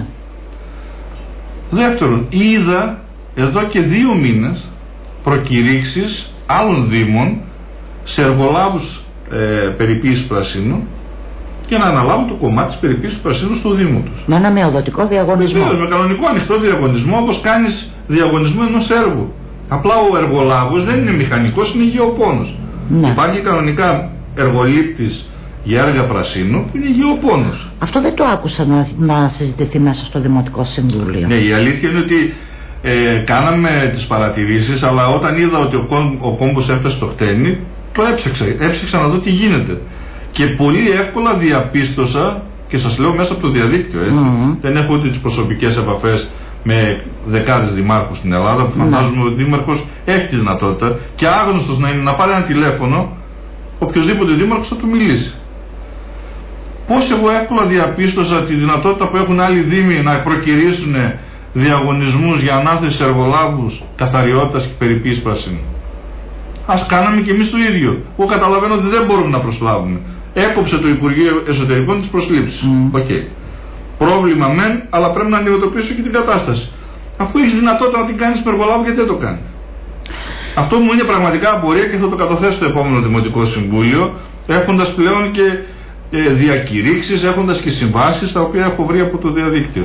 Δεύτερον, είδα εδώ και 2 μήνες προκηρύξεις άλλων δήμων σε εργολάβους περιποίησης πρασίνου και να αναλάβουν το κομμάτι της περιποίησης του πρασίνου στο Δήμο τους. Με ένα μειοδοτικό διαγωνισμό. Με κανονικό ανοιχτό διαγωνισμό, όπως κάνεις διαγωνισμό ενός έργου. Απλά ο εργολάβος δεν είναι μηχανικός, είναι γεωπόνος. Ναι. Υπάρχει κανονικά εργολήπτης για έργα πρασίνου που είναι γεωπόνος. Αυτό δεν το άκουσα να συζητηθεί μέσα στο Δημοτικό Συμβούλιο. Ναι, η αλήθεια είναι ότι κάναμε τις παρατηρήσεις, αλλά όταν είδα ότι ο κόμπος έφτασε στο χτένι, το έψαξα να δω τι γίνεται. Και πολύ εύκολα διαπίστωσα, και σας λέω μέσα από το διαδίκτυο, έτσι. Δεν έχω ούτε τις προσωπικές επαφές με δεκάδες δημάρχους στην Ελλάδα, που φαντάζομαι ότι ο δήμαρχος έχει τη δυνατότητα και άγνωστος να είναι, να πάρει ένα τηλέφωνο, οποιοδήποτε δήμαρχος θα του μιλήσει. Πώς εγώ εύκολα διαπίστωσα τη δυνατότητα που έχουν άλλοι δήμοι να προκηρύσουν διαγωνισμούς για ανάθεση εργολάβους καθαριότητας και περιποίησης πρασίνου. Ας κάναμε και εμείς το ίδιο. Εγώ καταλαβαίνω ότι δεν μπορούμε να προσλάβουμε. Έκοψε το Υπουργείο Εσωτερικών τις προσλήψεις. Πρόβλημα μεν, αλλά πρέπει να αντιμετωπίσω και την κατάσταση. Αφού έχεις δυνατότητα να την κάνεις με εργολάβο, γιατί δεν το κάνει? Αυτό μου είναι πραγματικά απορία και θα το καταθέσω στο επόμενο Δημοτικό Συμβούλιο, έχοντας πλέον και διακηρύξεις, έχοντας και συμβάσεις τα οποία έχω βρει από το διαδίκτυο.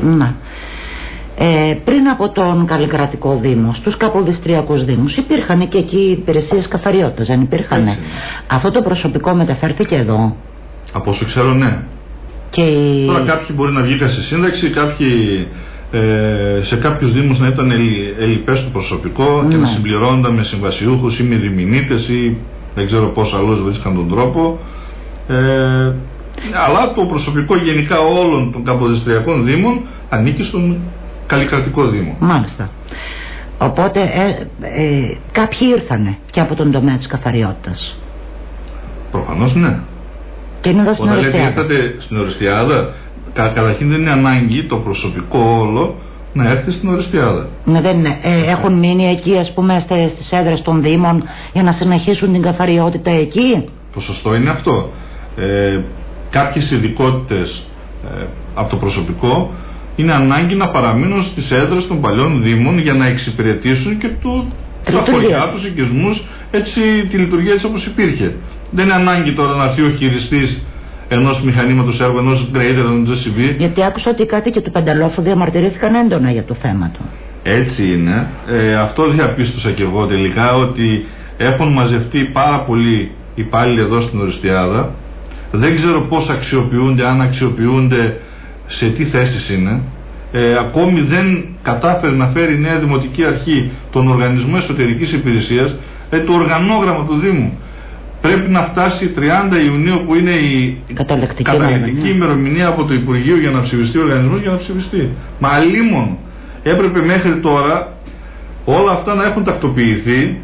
Πριν από τον Καλλικρατικό Δήμο, στους καποδιστριακούς δήμους, υπήρχαν και εκεί υπηρεσίες καθαριότητας, δεν υπήρχαν? Αυτό το προσωπικό μεταφέρθηκε εδώ? Από όσο ξέρω, ναι. Τώρα κάποιοι μπορεί να βγήκαν σε σύνταξη, κάποιοι σε κάποιους δήμους να ήταν ελλειπές το προσωπικό και να συμπληρώνονταν με συμβασιούχους ή με διμηνίτες ή δεν ξέρω πώς αλλούς βρίσκαν τον τρόπο. Αλλά το προσωπικό γενικά όλων των Καποδιστριακών Δήμων ανήκει στον Καλλικρατικό Δήμο. Μάλιστα. Οπότε κάποιοι ήρθανε και από τον τομέα της καθαριότητας. Προφανώς ναι. Και είναι εδώ στην Ορεστιάδα. Όταν ήρθατε στην Ορεστιάδα, καταρχήν δεν είναι ανάγκη το προσωπικό όλο να έρθει στην Ορεστιάδα. Ναι, δεν είναι. Έχουν μείνει εκεί, ας πούμε, στις έδρες των Δήμων για να συνεχίσουν την καθαριότητα εκεί. Το σωστό είναι αυτό. Κάποιες ειδικότητες από το προσωπικό είναι ανάγκη να παραμείνουν στις έδρες των παλιών Δήμων για να εξυπηρετήσουν και τα χωριά, τους οικισμούς, έτσι, τη λειτουργία έτσι όπως υπήρχε. Δεν είναι ανάγκη τώρα να έρθει ο χειριστής ενός μηχανήματος έργου, ενός grader, ενός JCB. Γιατί άκουσα ότι οι κάτοικοι του Πενταλόφου διαμαρτυρήθηκαν έντονα για το θέμα του. Έτσι είναι. Αυτό διαπίστωσα και εγώ τελικά, ότι έχουν μαζευτεί πάρα πολλοί υπάλληλοι εδώ στην Ορεστιάδα. Δεν ξέρω πώς αξιοποιούνται, αν αξιοποιούνται, σε τι θέσεις είναι. Ακόμη δεν κατάφερε να φέρει η νέα Δημοτική Αρχή τον Οργανισμό Εσωτερικής Υπηρεσίας, το οργανόγραμμα του Δήμου. Πρέπει να φτάσει 30 Ιουνίου, που είναι η καταληκτική ημερομηνία από το Υπουργείο για να ψηφιστεί ο οργανισμός, για να ψηφιστεί. Μα αλίμον, έπρεπε μέχρι τώρα όλα αυτά να έχουν τακτοποιηθεί.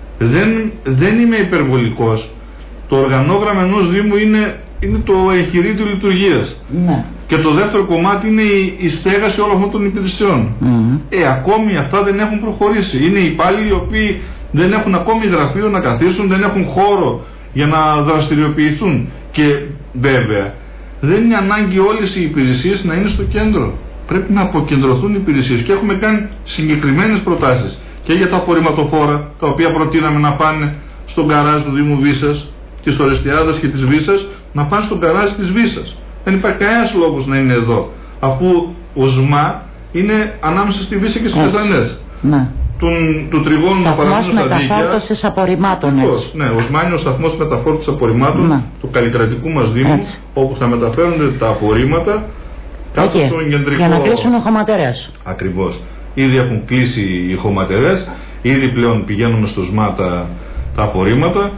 Δεν είμαι υπερβολικός. Το οργανόγραμμα ενός Δήμου είναι το εγχειρίδιο λειτουργίας. Ναι. Και το δεύτερο κομμάτι είναι η στέγαση όλων αυτών των υπηρεσιών. Ακόμη αυτά δεν έχουν προχωρήσει. Είναι υπάλληλοι οι οποίοι δεν έχουν ακόμη γραφείο να καθίσουν, δεν έχουν χώρο για να δραστηριοποιηθούν. Και βέβαια δεν είναι ανάγκη όλες οι υπηρεσίες να είναι στο κέντρο. Πρέπει να αποκεντρωθούν οι υπηρεσίες, και έχουμε κάνει συγκεκριμένες προτάσεις και για τα απορριμματοφόρα, τα οποία προτείναμε να πάνε στον γκαράζ του Δήμου Βύσσας, της Ορεστιάδας και της Βύσσας, να πάνε στον γκαράζ της Βύσσας. Δεν υπάρχει κανένας λόγος να είναι εδώ, αφού ο ΣΜΑ είναι ανάμεσα στη Βύσσα και στις Πεθανές. Ναι. Του τριγώνου να παραμείνουν στα δίκαια. Μεταφόρτωσης απορριμμάτων. Ναι, ο ΣΜΑ είναι ο σταθμός μεταφόρτωσης απορριμμάτων του Καλλικρατικού μας Δήμου, όπου θα μεταφέρονται τα απορρίμματα κάτω στον κεντρικό. Για να κλείσουν οι χωματερές. Ακριβώς. Ήδη έχουν κλείσει οι χωματερές, ήδη πλέον πηγαίνουμε στο ΣΜΑ τα απορρίμματα.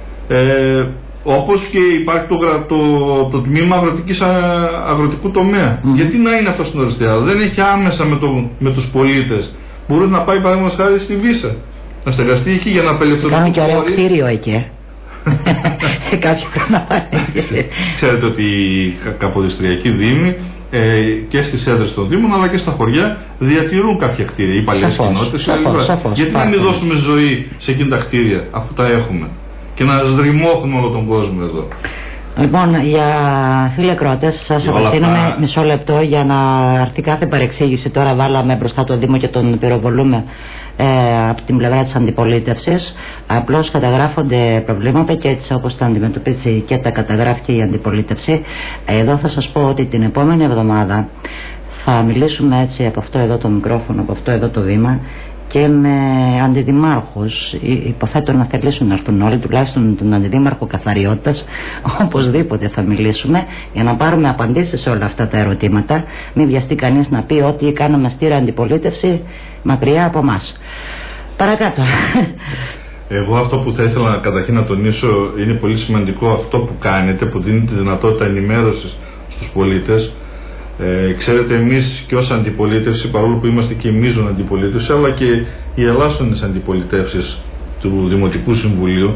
Όπως και υπάρχει το τμήμα αγροτικού τομέα. Γιατί να είναι αυτό στην Ορεστιάδα? Δεν έχει άμεσα με τους πολίτες. Μπορεί να πάει παραδείγματος χάρη στη Βύσσα, να στεγαστεί εκεί για να απελευθερωθεί. Κάνουν και ωραίο κτίριο εκεί. Κάποιοι πρέπει να πάνε. Ξέρετε ότι οι Καποδιστριακοί Δήμοι και στις έδρες των Δήμων αλλά και στα χωριά διατηρούν κάποια κτίρια, οι παλιές κοινότητες. Γιατί να μην δώσουμε ζωή σε εκείνα τα κτίρια, αφού τα έχουμε, και να σδριμώχνουμε όλο τον κόσμο εδώ? Λοιπόν, για φίλοι ακροατές, σας απευθύνουμε μισό λεπτό για να έρθει κάθε παρεξήγηση. Τώρα βάλαμε μπροστά το Δήμο και τον πυροβολούμε από την πλευρά της αντιπολίτευσης. Απλώς καταγράφονται προβλήματα και έτσι όπως τα αντιμετωπίζει και τα καταγράφει και η αντιπολίτευση. Εδώ θα σας πω ότι την επόμενη εβδομάδα θα μιλήσουμε έτσι από αυτό εδώ το μικρόφωνο, από αυτό εδώ το βήμα, και με αντιδημάρχους. Υποθέτω να θελήσουν να έρθουν όλοι, τουλάχιστον τον αντιδήμαρχο καθαριότητας. Οπωσδήποτε θα μιλήσουμε για να πάρουμε απαντήσεις σε όλα αυτά τα ερωτήματα. Μην βιαστεί κανείς να πει ότι κάναμε στήρα αντιπολίτευση μακριά από εμάς. Παρακάτω. Εγώ αυτό που θα ήθελα καταρχήν να τονίσω, είναι πολύ σημαντικό αυτό που κάνετε, που δίνει τη δυνατότητα ενημέρωσης στους πολίτες. Ξέρετε, εμείς και ως αντιπολίτευση, παρόλο που είμαστε και μείζων αντιπολίτευση, αλλά και οι ελάσσονες αντιπολιτεύσεις του Δημοτικού Συμβουλίου,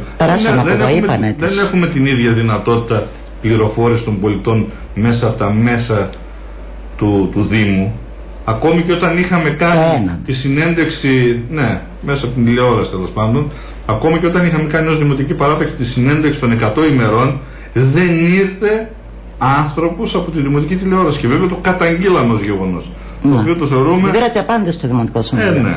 δεν έχουμε την ίδια δυνατότητα πληροφόρηση των πολιτών μέσα από τα μέσα του Δήμου. Ακόμη και όταν είχαμε κάνει τη συνέντευξη, μέσα από την τηλεόραση τέλος πάντων, ακόμη και όταν είχαμε κάνει ως Δημοτική Παράταξη τη συνέντευξη των 100 ημερών, δεν ήρθε άνθρωπος από τη Δημοτική Τηλεόραση, και βέβαια το καταγγείλαμε ως γεγονός. Το οποίο το θεωρούμε. Δεν πήρατε απάντηση στο Δημοτικό Συμβούλιο.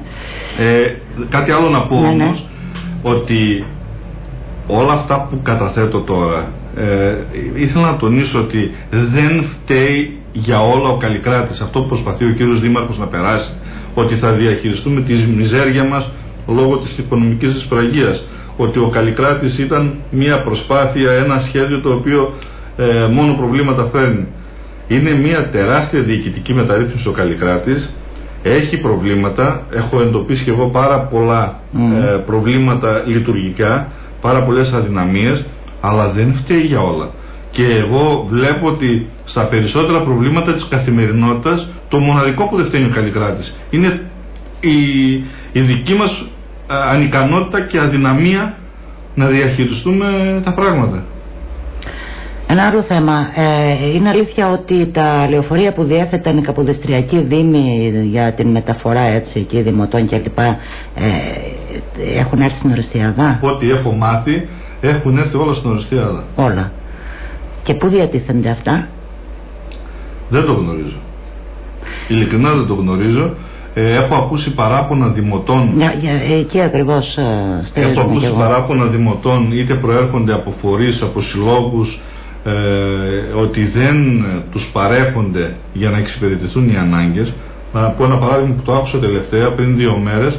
Κάτι άλλο να πω όμως, ότι όλα αυτά που καταθέτω τώρα, ήθελα να τονίσω ότι δεν φταίει για όλα ο Καλλικράτης. Αυτό που προσπαθεί ο κύριος Δήμαρχος να περάσει, ότι θα διαχειριστούμε τη μιζέρια μας λόγω της οικονομικής δυσπραγίας. Ότι ο Καλλικράτης ήταν μια προσπάθεια, ένα σχέδιο το οποίο μόνο προβλήματα φέρνει. Είναι μια τεράστια διοικητική μεταρρύθμιση ο Καλλικράτης. Έχει προβλήματα, έχω εντοπίσει και εγώ πάρα πολλά προβλήματα λειτουργικά, πάρα πολλές αδυναμίες, αλλά δεν φταίει για όλα. Και εγώ βλέπω ότι στα περισσότερα προβλήματα της καθημερινότητας το μοναδικό που δεν φταίνει ο Καλλικράτης είναι η δική μας ανικανότητα και αδυναμία να διαχειριστούμε τα πράγματα. Ένα άλλο θέμα. Είναι αλήθεια ότι τα λεωφορεία που διέθεταν οι καποδιστριακοί δήμοι για την μεταφορά εκεί δημοτών κλπ. Έχουν έρθει στην Ορεστιάδα? Ό,τι έχω μάθει έχουν έρθει όλα στην Ορεστιάδα. Όλα. Και πού διατίθενται αυτά? Δεν το γνωρίζω. Ειλικρινά δεν το γνωρίζω. Έχω ακούσει παράπονα δημοτών. Εκεί ακριβώς έχω ακούσει παράπονα δημοτών, είτε προέρχονται από φορείς, από συλλόγους, ότι δεν τους παρέχονται για να εξυπηρετηθούν οι ανάγκες. Να πω ένα παράδειγμα που το άκουσα τελευταία πριν 2 μέρες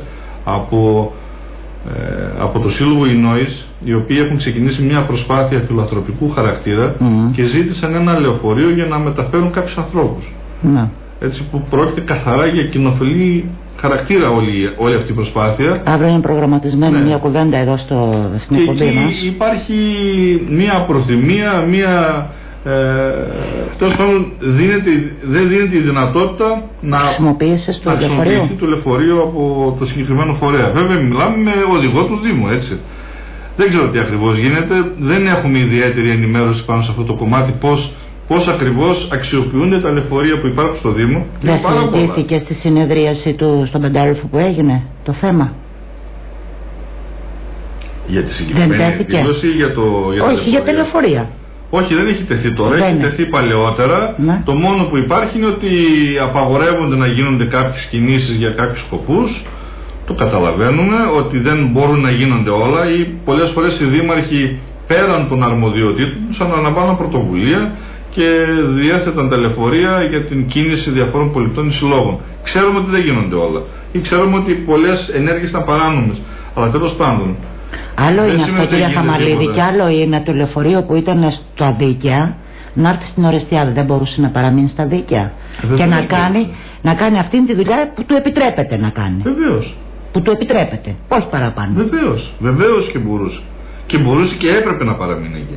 από το Σύλλογο Ινόης, οι οποίοι έχουν ξεκινήσει μια προσπάθεια φιλανθρωπικού χαρακτήρα και ζήτησαν ένα λεωφορείο για να μεταφέρουν κάποιους ανθρώπους. Έτσι, που πρόκειται καθαρά για κοινοφελή χαρακτήρα όλη αυτή η προσπάθεια. Αύριο είναι προγραμματισμένη μια κουβέντα εδώ στην εκπομπή μας. Υπάρχει μια προθυμία, τέλος πάντων δεν δίνεται η δυνατότητα να χρησιμοποιηθεί το λεωφορείο από το συγκεκριμένο φορέα. Βέβαια μιλάμε με οδηγό του Δήμου, έτσι. Δεν ξέρω τι ακριβώς γίνεται, δεν έχουμε ιδιαίτερη ενημέρωση πάνω σε αυτό το κομμάτι, πώς ακριβώς αξιοποιούνται τα λεωφορεία που υπάρχουν στο Δήμο. Δεν συζητήθηκε στη συνεδρίαση του στον Πεντάλεφο που έγινε το θέμα? Για τη συγκεκριμένη εκδήλωση ή όχι, για τα λεωφορεία. Όχι, δεν έχει τεθεί τώρα, έχει τεθεί παλαιότερα. Ναι. Το μόνο που υπάρχει είναι ότι απαγορεύονται να γίνονται κάποιες κινήσεις για κάποιους σκοπούς. Το καταλαβαίνουμε ότι δεν μπορούν να γίνονται όλα, ή πολλές φορές οι δήμαρχοι πέραν των αρμοδιοτήτων τους αναλαμβάνουν πρωτοβουλία και διέθεταν τα λεωφορεία για την κίνηση διαφόρων πολιτών ή συλλόγων. Ξέρουμε ότι δεν γίνονται όλα ή ξέρουμε ότι πολλές ενέργειες ήταν παράνομες, αλλά τέλος πάντων. Άλλο είναι αυτό, κύριε Χαμαλίδη, και άλλο είναι το λεωφορείο που ήταν στα δίκαια να έρθει στην Ορεστιάδα. Δεν μπορούσε να παραμείνει στα δίκαια και να κάνει αυτή τη δουλειά που του επιτρέπεται να κάνει. Βεβαίως. Που του επιτρέπεται, όχι παραπάνω. Βεβαίως και μπορούσε. Και μπορούσε και έπρεπε να παραμείνει εκεί.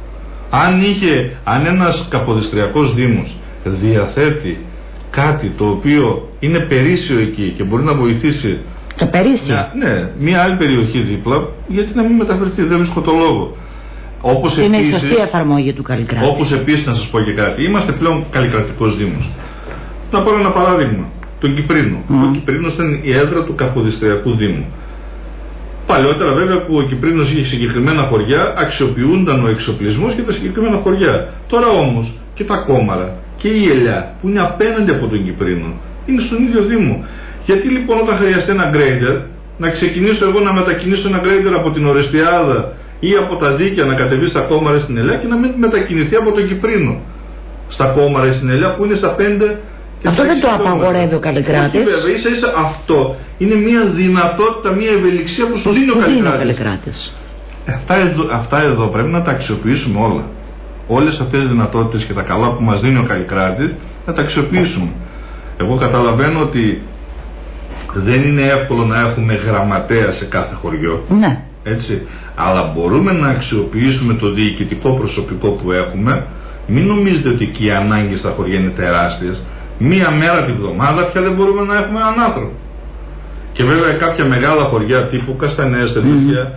Αν ένας καποδιστριακός δήμος διαθέτει κάτι το οποίο είναι περίσσιο εκεί και μπορεί να βοηθήσει το περίσσιο, μια άλλη περιοχή δίπλα, γιατί να μην μεταφερθεί? Δεν βρίσκω το λόγο. Είναι η σωστή εφαρμογή του Καλλικράτη. Όπως επίσης, να σας πω και κάτι, είμαστε πλέον καλλικρατικός δήμος. Να πάρω ένα παράδειγμα, τον Κυπρίνο. Ο Κυπρίνος ήταν η έδρα του καποδιστριακού δήμου. Παλαιότερα βέβαια που ο Κυπρίνος είχε συγκεκριμένα χωριά, αξιοποιούνταν ο εξοπλισμός και τα συγκεκριμένα χωριά. Τώρα όμως και τα Κόμαρα και η Ελιά που είναι απέναντι από τον Κυπρίνο είναι στον ίδιο Δήμο. Γιατί λοιπόν όταν χρειαστεί ένα γκρέιντερ, να ξεκινήσω εγώ να μετακινήσω ένα γκρέιντερ από την Ορεστιάδα ή από τα Δίκαια να κατεβεί στα Κόμαρα στην Ελιά και να μην μετακινηθεί από τον Κυπρίνο στα Κόμαρα στην Ελιά που είναι στα 5. Αυτό δεν το απαγορεύει ο Καλλικράτης. Βέβαια, ίσα αυτό είναι μια δυνατότητα, μια ευελιξία που σου δίνει ο Καλλικράτης. Αυτά εδώ πρέπει να τα αξιοποιήσουμε όλα. Όλες αυτές τις δυνατότητες και τα καλά που μας δίνει ο Καλλικράτης να τα αξιοποιήσουμε. Εγώ καταλαβαίνω ότι δεν είναι εύκολο να έχουμε γραμματέα σε κάθε χωριό. Ναι. Έτσι. Αλλά μπορούμε να αξιοποιήσουμε το διοικητικό προσωπικό που έχουμε. Μην νομίζετε ότι και οι ανάγκες στα χωριά είναι τεράστιες. Μία μέρα τη βδομάδα πια δεν μπορούμε να έχουμε έναν άνθρωπο. Και βέβαια κάποια μεγάλα χωριά τύπου Καστανές, τέτοια,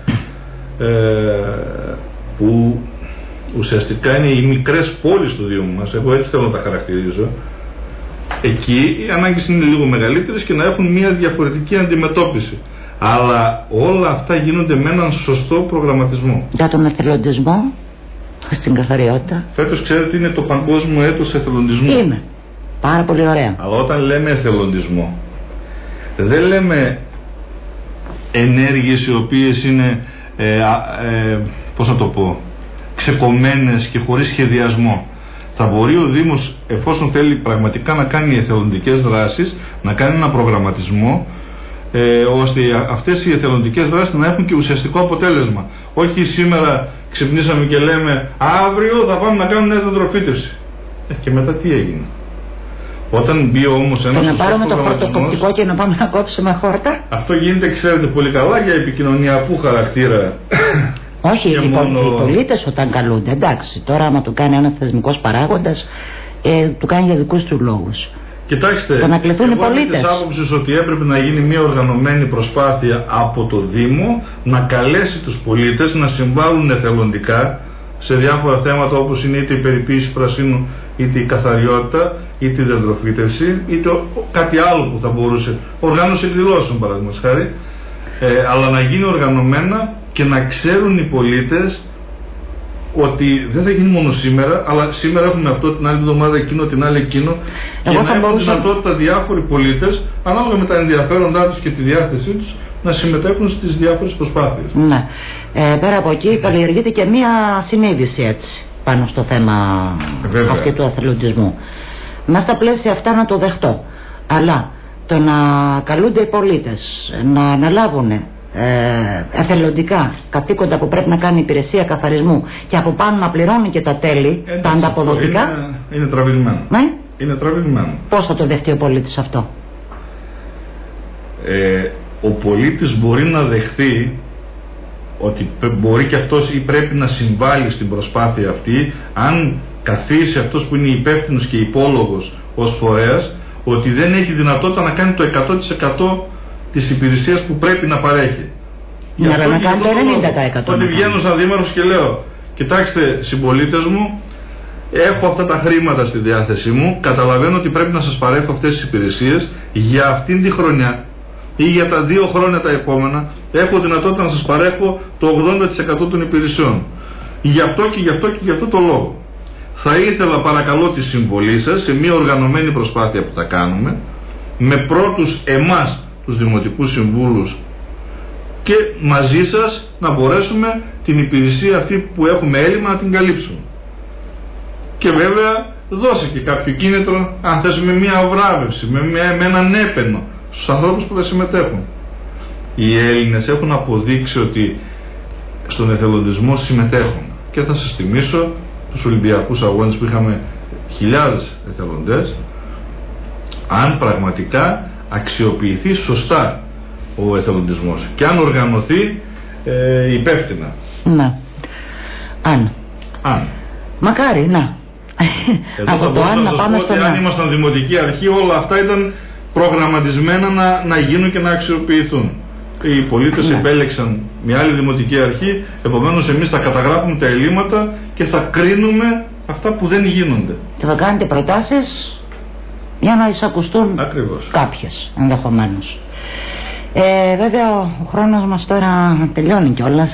που ουσιαστικά είναι οι μικρές πόλεις του Δήμου μας, εγώ έτσι θέλω να τα χαρακτηρίζω, εκεί οι ανάγκες είναι λίγο μεγαλύτερες και να έχουν μια διαφορετική αντιμετώπιση. Αλλά όλα αυτά γίνονται με έναν σωστό προγραμματισμό. Για τον εθελοντισμό, στην καθαριότητα. Φέτος ξέρετε είναι το παγκόσμιο έτος εθελοντισμού. Είναι. Πάρα πολύ ωραία. Αλλά όταν λέμε εθελοντισμό, δεν λέμε ενέργειες οι οποίες είναι, πώς να το πω, ξεκομμένες και χωρίς σχεδιασμό. Θα μπορεί ο Δήμος, εφόσον θέλει πραγματικά να κάνει εθελοντικές δράσεις, να κάνει ένα προγραμματισμό, ώστε αυτές οι εθελοντικές δράσεις να έχουν και ουσιαστικό αποτέλεσμα. Όχι σήμερα ξυπνήσαμε και λέμε αύριο θα πάμε να κάνουμε μια δεντροφύτευση. Και μετά τι έγινε? Όταν μπει όμως ένας να πάρουμε το χορτοκοπτικό και να πάμε να κόψουμε χόρτα. Αυτό γίνεται, ξέρετε πολύ καλά, για επικοινωνιακού χαρακτήρα Όχι, οι πολίτες όταν καλούνται, εντάξει, τώρα άμα το κάνει ένας θεσμικός παράγοντας, του κάνει για δικούς του λόγους. Κοιτάξτε, το να κληθούν οι πολίτες. Της άποψης ότι έπρεπε να γίνει μια οργανωμένη προσπάθεια από το Δήμο να καλέσει τους πολίτες να συμβάλλουν εθελοντικά σε διάφορα θέματα, όπως είναι είτε η περιποίηση πρασίνου, είτε η καθαριότητα, είτε η δεντροφύτευση, είτε κάτι άλλο που θα μπορούσε, οργάνωση εκδηλώσεων παραδείγματος χάρη, αλλά να γίνει οργανωμένα και να ξέρουν οι πολίτες ότι δεν θα γίνει μόνο σήμερα, αλλά σήμερα έχουμε αυτό, την άλλη εβδομάδα εκείνο, την άλλη εκείνο, και να έχουν δυνατότητα διάφοροι πολίτες, ανάλογα με τα ενδιαφέροντά τους και τη διάθεσή τους, να συμμετέχουν στις διάφορες προσπάθειες. Ναι. Πέρα από εκεί καλλιεργείται και μία συνείδηση έτσι πάνω στο θέμα αυτή του εθελοντισμού. Μέσα στα πλαίσια αυτά να το δεχτώ. Αλλά το να καλούνται οι πολίτες να αναλάβουν εθελοντικά καθήκοντα που πρέπει να κάνει η υπηρεσία καθαρισμού και από πάνω να πληρώνει και τα τέλη, τα ανταποδοτικά. Είναι τραβηγμένο. Ναι. Είναι τραβηγμένο. Πώς θα το δεχτεί ο πολίτης αυτό? Ο πολίτης μπορεί να δεχθεί ότι μπορεί και αυτός ή πρέπει να συμβάλλει στην προσπάθεια αυτή, αν καθίσει αυτός που είναι υπεύθυνος και υπόλογος ως φορέας, ότι δεν έχει δυνατότητα να κάνει το 100% της υπηρεσίας που πρέπει να παρέχει. Για να κάνει το 90%. Ότι βγαίνω σαν δήμαρχος και λέω, κοιτάξτε συμπολίτες μου, έχω αυτά τα χρήματα στη διάθεσή μου, καταλαβαίνω ότι πρέπει να σας παρέχω αυτές τις υπηρεσίες για αυτήν τη χρονιά ή για τα 2 χρόνια τα επόμενα, έχω δυνατότητα να σας παρέχω το 80% των υπηρεσιών. Γι' αυτό και γι' αυτό και γι' αυτό το λόγο. Θα ήθελα παρακαλώ τη συμβολή σας σε μια οργανωμένη προσπάθεια που θα κάνουμε, με πρώτους εμάς τους Δημοτικούς Συμβούλους, και μαζί σας να μπορέσουμε την υπηρεσία αυτή που έχουμε έλλειμμα να την καλύψουμε. Και βέβαια δώσε και κάποιο κίνητρο, αν θες, με μια βράβευση, με έναν έπαινο στους ανθρώπους που θα συμμετέχουν. Οι Έλληνες έχουν αποδείξει ότι στον εθελοντισμό συμμετέχουν, και θα σας θυμίσω τους Ολυμπιακούς Αγώνες που είχαμε χιλιάδες εθελοντές. Αν πραγματικά αξιοποιηθεί σωστά ο εθελοντισμός και αν οργανωθεί υπεύθυνα. Ναι. Αν. Μακάρι, να. Από το αν να πάμε στο να. Αν ήμασταν δημοτική αρχή, όλα αυτά ήταν προγραμματισμένα να γίνουν και να αξιοποιηθούν. Οι πολίτες επέλεξαν μια άλλη δημοτική αρχή, επομένως εμείς θα καταγράφουμε τα ελλείμματα και θα κρίνουμε αυτά που δεν γίνονται. Και θα κάνετε προτάσεις για να εισακουστούν κάποιες ενδεχομένως. Βέβαια ο χρόνος μας τώρα τελειώνει κιόλας.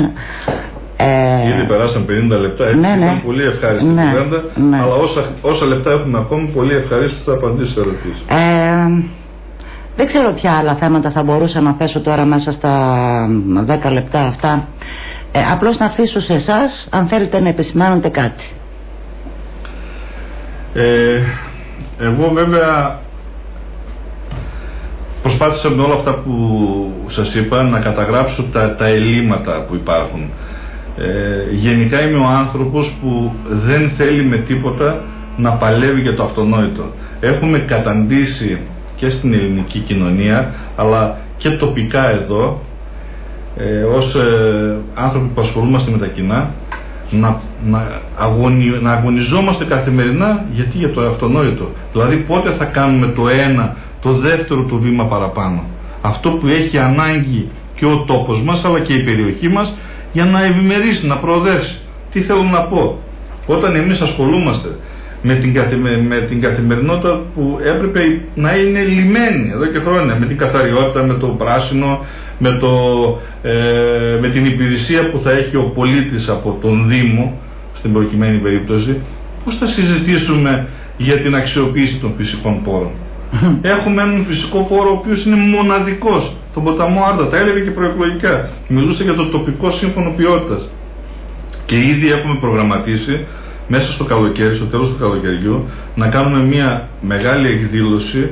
Ήδη περάσαν 50 λεπτά, έτσι. Ναι, ήταν πολύ ευχάριστη κουβέντα, αλλά όσα λεπτά έχουμε ακόμη, πολύ ευχαρίστηση θα απαντήσω σε ερωτήσεις. Δεν ξέρω ποια άλλα θέματα θα μπορούσα να θέσω τώρα μέσα στα 10 λεπτά αυτά. Απλώς να αφήσω σε εσάς αν θέλετε να επισημάνετε κάτι. Εγώ βέβαια προσπάθησα με όλα αυτά που σας είπα να καταγράψω τα ελλείμματα που υπάρχουν. Γενικά είμαι ο άνθρωπος που δεν θέλει με τίποτα να παλεύει για το αυτονόητο. Έχουμε καταντήσει και στην ελληνική κοινωνία, αλλά και τοπικά εδώ, ως άνθρωποι που ασχολούμαστε με τα κοινά, να αγωνιζόμαστε καθημερινά για το αυτονόητο. Δηλαδή πότε θα κάνουμε το ένα, το δεύτερο το βήμα παραπάνω. Αυτό που έχει ανάγκη και ο τόπος μας, αλλά και η περιοχή μας, για να ευημερήσει, να προοδεύσει. Τι θέλω να πω? Όταν εμείς ασχολούμαστε με την καθημερινότητα που έπρεπε να είναι λιμένη εδώ και χρόνια, με την καθαριότητα, με το πράσινο, με την υπηρεσία που θα έχει ο πολίτης από τον Δήμο, στην προκειμένη περίπτωση, πώς θα συζητήσουμε για την αξιοποίηση των φυσικών πόρων? Έχουμε έναν φυσικό πόρο ο οποίος είναι μοναδικός, τον ποταμό Άρτα, τα έλεγε και προεκλογικά. Μιλούσε για το τοπικό σύμφωνο ποιότητας. Και ήδη έχουμε προγραμματίσει μέσα στο καλοκαίρι, στο τέλος του καλοκαιριού, να κάνουμε μια μεγάλη εκδήλωση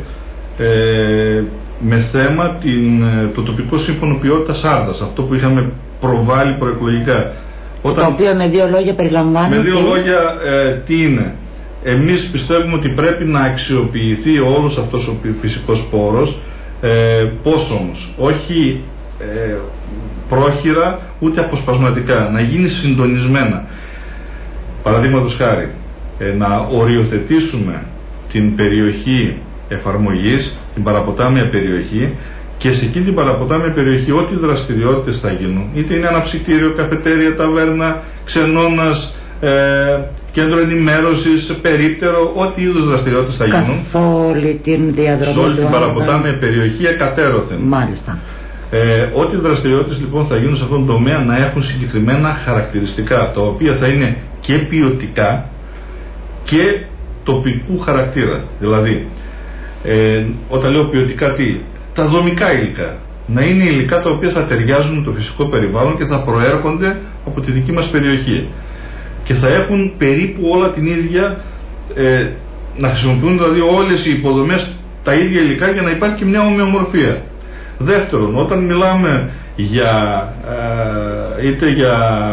με θέμα το τοπικό σύμφωνο ποιότητας Άρτας, αυτό που είχαμε προβάλει προεκλογικά. Το οποίο με 2 λόγια περιλαμβάνει. Με 2 λόγια τι είναι? Εμείς πιστεύουμε ότι πρέπει να αξιοποιηθεί όλος αυτός ο φυσικός πόρος. Πώς όμως? Όχι πρόχειρα ούτε αποσπασματικά, να γίνει συντονισμένα. Παραδείγματος χάρη, να οριοθετήσουμε την περιοχή εφαρμογής, την παραποτάμια περιοχή, και σε εκείνη την παραποτάμια περιοχή ό,τι δραστηριότητες θα γίνουν, είτε είναι ένα ψητήριο, καφετέρια, ταβέρνα, ξενώνας, κέντρο ενημέρωσης, περίπτερο, ό,τι είδους δραστηριότητες θα γίνουν. Όλη την διαδρομή. Σε όλη την παραποτάμια περιοχή εκατέρωθεν. Μάλιστα. Ό,τι δραστηριότητες λοιπόν θα γίνουν σε αυτόν τον τομέα να έχουν συγκεκριμένα χαρακτηριστικά, τα οποία θα είναι και ποιοτικά και τοπικού χαρακτήρα. Δηλαδή, όταν λέω ποιοτικά, τι? Τα δομικά υλικά. Να είναι υλικά τα οποία θα ταιριάζουν με το φυσικό περιβάλλον και θα προέρχονται από τη δική μας περιοχή. Και θα έχουν περίπου όλα την ίδια, να χρησιμοποιούν δηλαδή όλες οι υποδομές τα ίδια υλικά για να υπάρχει και μια ομοιομορφία. Δεύτερον, όταν μιλάμε είτε για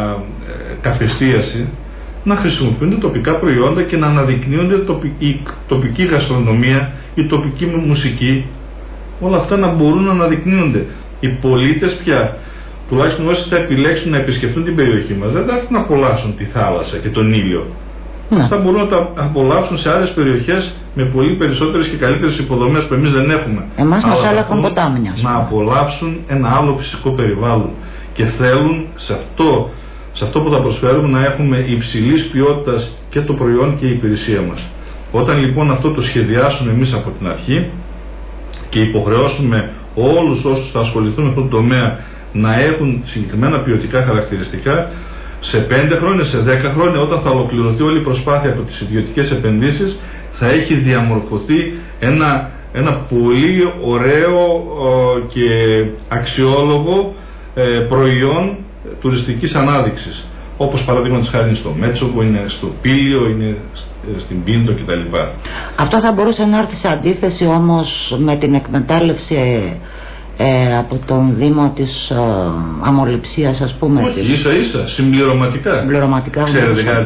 καφεστίαση, να χρησιμοποιούνται τοπικά προϊόντα και να αναδεικνύονται η τοπική γαστρονομία, η τοπική μουσική, όλα αυτά να μπορούν να αναδεικνύονται. Οι πολίτες πια, τουλάχιστον όσοι θα επιλέξουν να επισκεφτούν την περιοχή μας, δεν θα έρθουν να απολαύσουν τη θάλασσα και τον ήλιο. Αυτά μπορούν να τα απολαύσουν σε άλλες περιοχές με πολύ περισσότερες και καλύτερες υποδομές που εμείς δεν έχουμε. Εμάς μας άλλαχαν ποτάμια. Να απολαύσουν ένα άλλο φυσικό περιβάλλον και θέλουν σε αυτό που θα προσφέρουμε να έχουμε υψηλής ποιότητας και το προϊόν και η υπηρεσία μας. Όταν λοιπόν αυτό το σχεδιάσουμε εμείς από την αρχή και υποχρεώσουμε όλους όσους θα ασχοληθούν με αυτό το τομέα να έχουν συγκεκριμένα ποιοτικά χαρακτηριστικά, σε 5 χρόνια, σε 10 χρόνια, όταν θα ολοκληρωθεί όλη η προσπάθεια από τις ιδιωτικές επενδύσεις, θα έχει διαμορφωθεί ένα πολύ ωραίο και αξιόλογο προϊόν τουριστικής ανάδειξης. Όπως παραδείγματος χάρη είναι στο Μέτσοβο, είναι στο Πήλιο, είναι στην Πίντο κτλ. Αυτό θα μπορούσε να έρθει σε αντίθεση όμως με την εκμετάλλευση από τον Δήμο της αμοληψίας, ας πούμε. Όχι, ίσα-ίσα, συμπληρωματικά. Ξέρετε κάτι,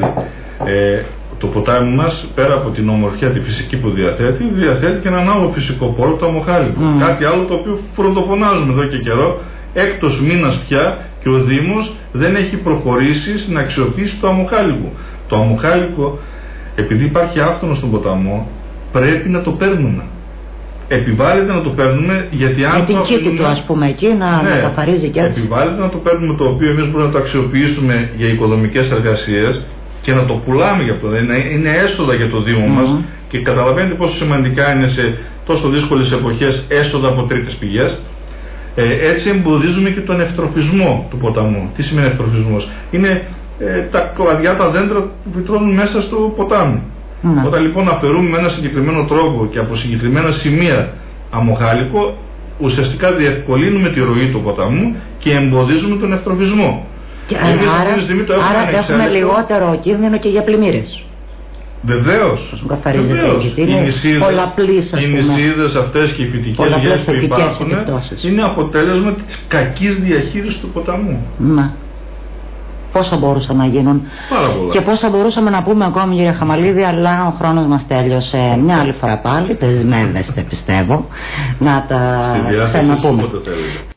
το ποτάμι μας, πέρα από την ομορφιά τη φυσική που διαθέτει και έναν άλλο φυσικό πόρο, το αμμοχάλικο. Κάτι άλλο το οποίο πρωτοφωνάζουμε εδώ και καιρό. Έκτος μήνας πια και ο Δήμος δεν έχει προχωρήσει στην αξιοποίηση του αμμοχάλικου. Το αμμοχάλικο, επειδή υπάρχει άφθονο στον ποταμό, πρέπει να το παίρνουμε. Επιβάλλεται να το παίρνουμε, γιατί αν την κήτη του, ας πούμε, εκεί να καθαρίζει και έτσι. Επιβάλλεται να το παίρνουμε, το οποίο εμείς μπορούμε να το αξιοποιήσουμε για οικοδομικές εργασίες και να το πουλάμε για αυτό. Είναι έσοδα για το Δήμο μας και καταλαβαίνετε πόσο σημαντικά είναι σε τόσο δύσκολες εποχές έσοδα από τρίτες πηγές. Έτσι εμποδίζουμε και τον ευτροφισμό του ποταμού. Τι σημαίνει ευτροφισμός? Είναι τα κλαδιά, τα δέντρα που φυτρώνουν μέσα στο ποτάμι. Όταν λοιπόν αφαιρούμε με ένα συγκεκριμένο τρόπο και από συγκεκριμένα σημεία αμμοχάλικο, ουσιαστικά διευκολύνουμε τη ροή του ποταμού και εμποδίζουμε τον ευτροφισμό. Άρα έχουμε λιγότερο κίνδυνο και για πλημμύρες. Βεβαίως. Οι νησίδες αυτές και οι φυτικές γέες που υπάρχουν είναι αποτέλεσμα της κακής διαχείρισης του ποταμού. Πόσα μπορούσαν να γίνουν. Πάρα πολλά. Και πόσα μπορούσαμε να πούμε ακόμη, κύριε Χαμαλίδη, αλλά ο χρόνος μας τέλειωσε. Μια άλλη φορά πάλι, δεσμεύεστε πιστεύω, να τα ξαναπούμε.